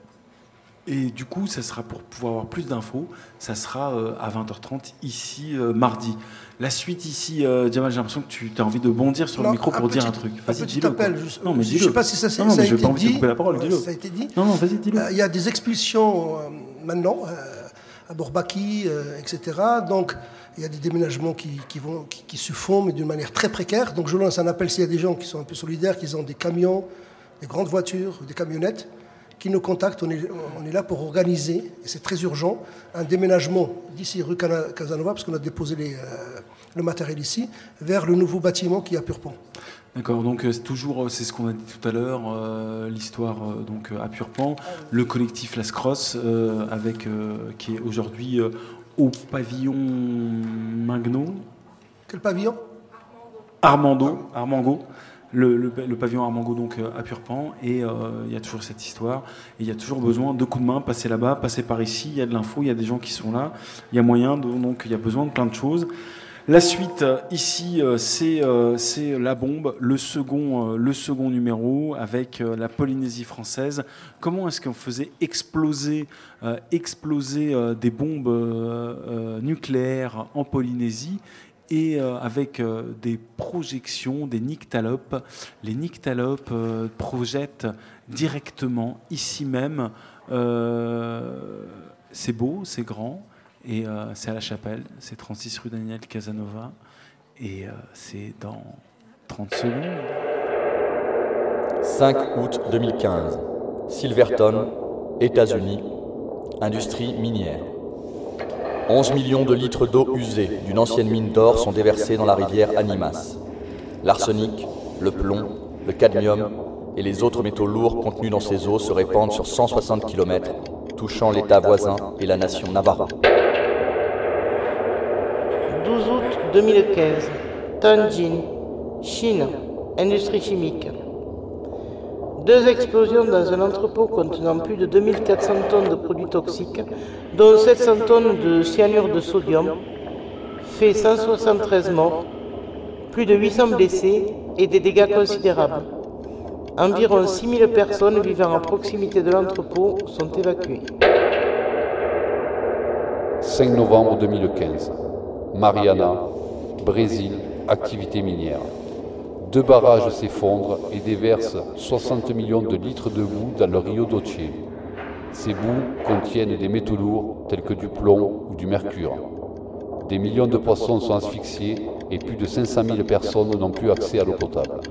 Et du coup, ça sera, pour pouvoir avoir plus d'infos, ça sera euh, à vingt heures trente ici, euh, mardi. La suite ici, euh, Jamal, j'ai l'impression que tu as envie de bondir sur non, le micro pour dire un truc. Vas-y, dis-le. Appel, juste, non, mais je dis-le. Je ne sais pas si ça, non, non, ça a été dit. Pas envie de couper la parole, dis-le. Ça a été dit. Non, non, vas-y, dis-le. Il euh, y a des expulsions euh, maintenant. Euh, à Bourbaki, euh, et cetera. Donc, il y a des déménagements qui, qui, vont, qui, qui se font, mais d'une manière très précaire. Donc, je lance un appel s'il y a des gens qui sont un peu solidaires, qui ont des camions, des grandes voitures, des camionnettes, qui nous contactent. On est, on est là pour organiser, et c'est très urgent, un déménagement d'ici rue Casanova, parce qu'on a déposé les, euh, le matériel ici, vers le nouveau bâtiment qui est à Purpan. D'accord, donc c'est toujours, c'est ce qu'on a dit tout à l'heure, euh, l'histoire euh, donc à Purpan, le collectif Las Crosses, euh, avec euh, qui est aujourd'hui euh, au pavillon Mingno. Quel pavillon ? Armando, Armango. Le, le, le pavillon Armango donc à Purpan, et euh, il y a toujours cette histoire, et il y a toujours besoin de coups de main, passer là-bas, passer par ici, il y a de l'info, il y a des gens qui sont là, il y a moyen, de, donc il y a besoin de plein de choses. La suite, ici, c'est, c'est La Bombe, le second, le second numéro avec la Polynésie française. Comment est-ce qu'on faisait exploser, euh, exploser euh, des bombes euh, nucléaires en Polynésie, et euh, avec euh, des projections, des nyctalopes. Les nyctalopes euh, projettent directement, ici même. Euh, c'est beau, c'est grand. Et euh, c'est à La Chapelle, c'est trente-six rue Daniel Casanova, et euh, c'est dans trente secondes. cinq août deux mille quinze, Silverton, États-Unis, industrie minière. onze millions de litres d'eau usée d'une ancienne mine d'or sont déversés dans la rivière Animas. L'arsenic, le plomb, le cadmium et les autres métaux lourds contenus dans ces eaux se répandent sur cent soixante kilomètres, touchant l'État voisin et la nation Navarro. douze août deux mille quinze, Tianjin, Chine, industrie chimique. Deux explosions dans un entrepôt contenant plus de deux mille quatre cents tonnes de produits toxiques, dont sept cents tonnes de cyanure de sodium, fait cent soixante-treize morts, plus de huit cents blessés et des dégâts considérables. Environ six mille personnes vivant à proximité de l'entrepôt sont évacuées. cinq novembre deux mille quinze. Mariana, Brésil, activité minière. Deux barrages s'effondrent et déversent soixante millions de litres de boue dans le Rio Doce. Ces boues contiennent des métaux lourds tels que du plomb ou du mercure. Des millions de poissons sont asphyxiés et plus de cinq cent mille personnes n'ont plus accès à l'eau potable.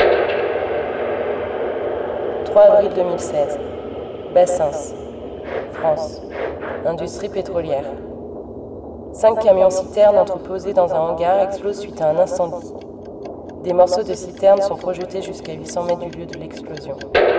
trois avril deux mille seize. Bassins, France, industrie pétrolière. Cinq camions-citernes entreposés dans un hangar explosent suite à un incendie. Des morceaux de citernes sont projetés jusqu'à huit cents mètres du lieu de l'explosion.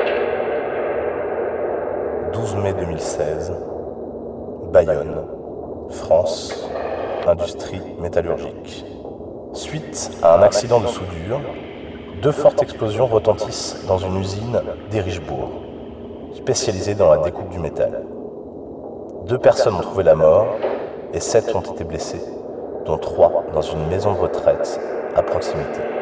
douze mai deux mille seize, Bayonne, France, industrie métallurgique. Suite à un accident de soudure, deux fortes explosions retentissent dans une usine d'Erichebourg, spécialisée dans la découpe du métal. Deux personnes ont trouvé la mort et sept ont été blessés, dont trois dans une maison de retraite à proximité.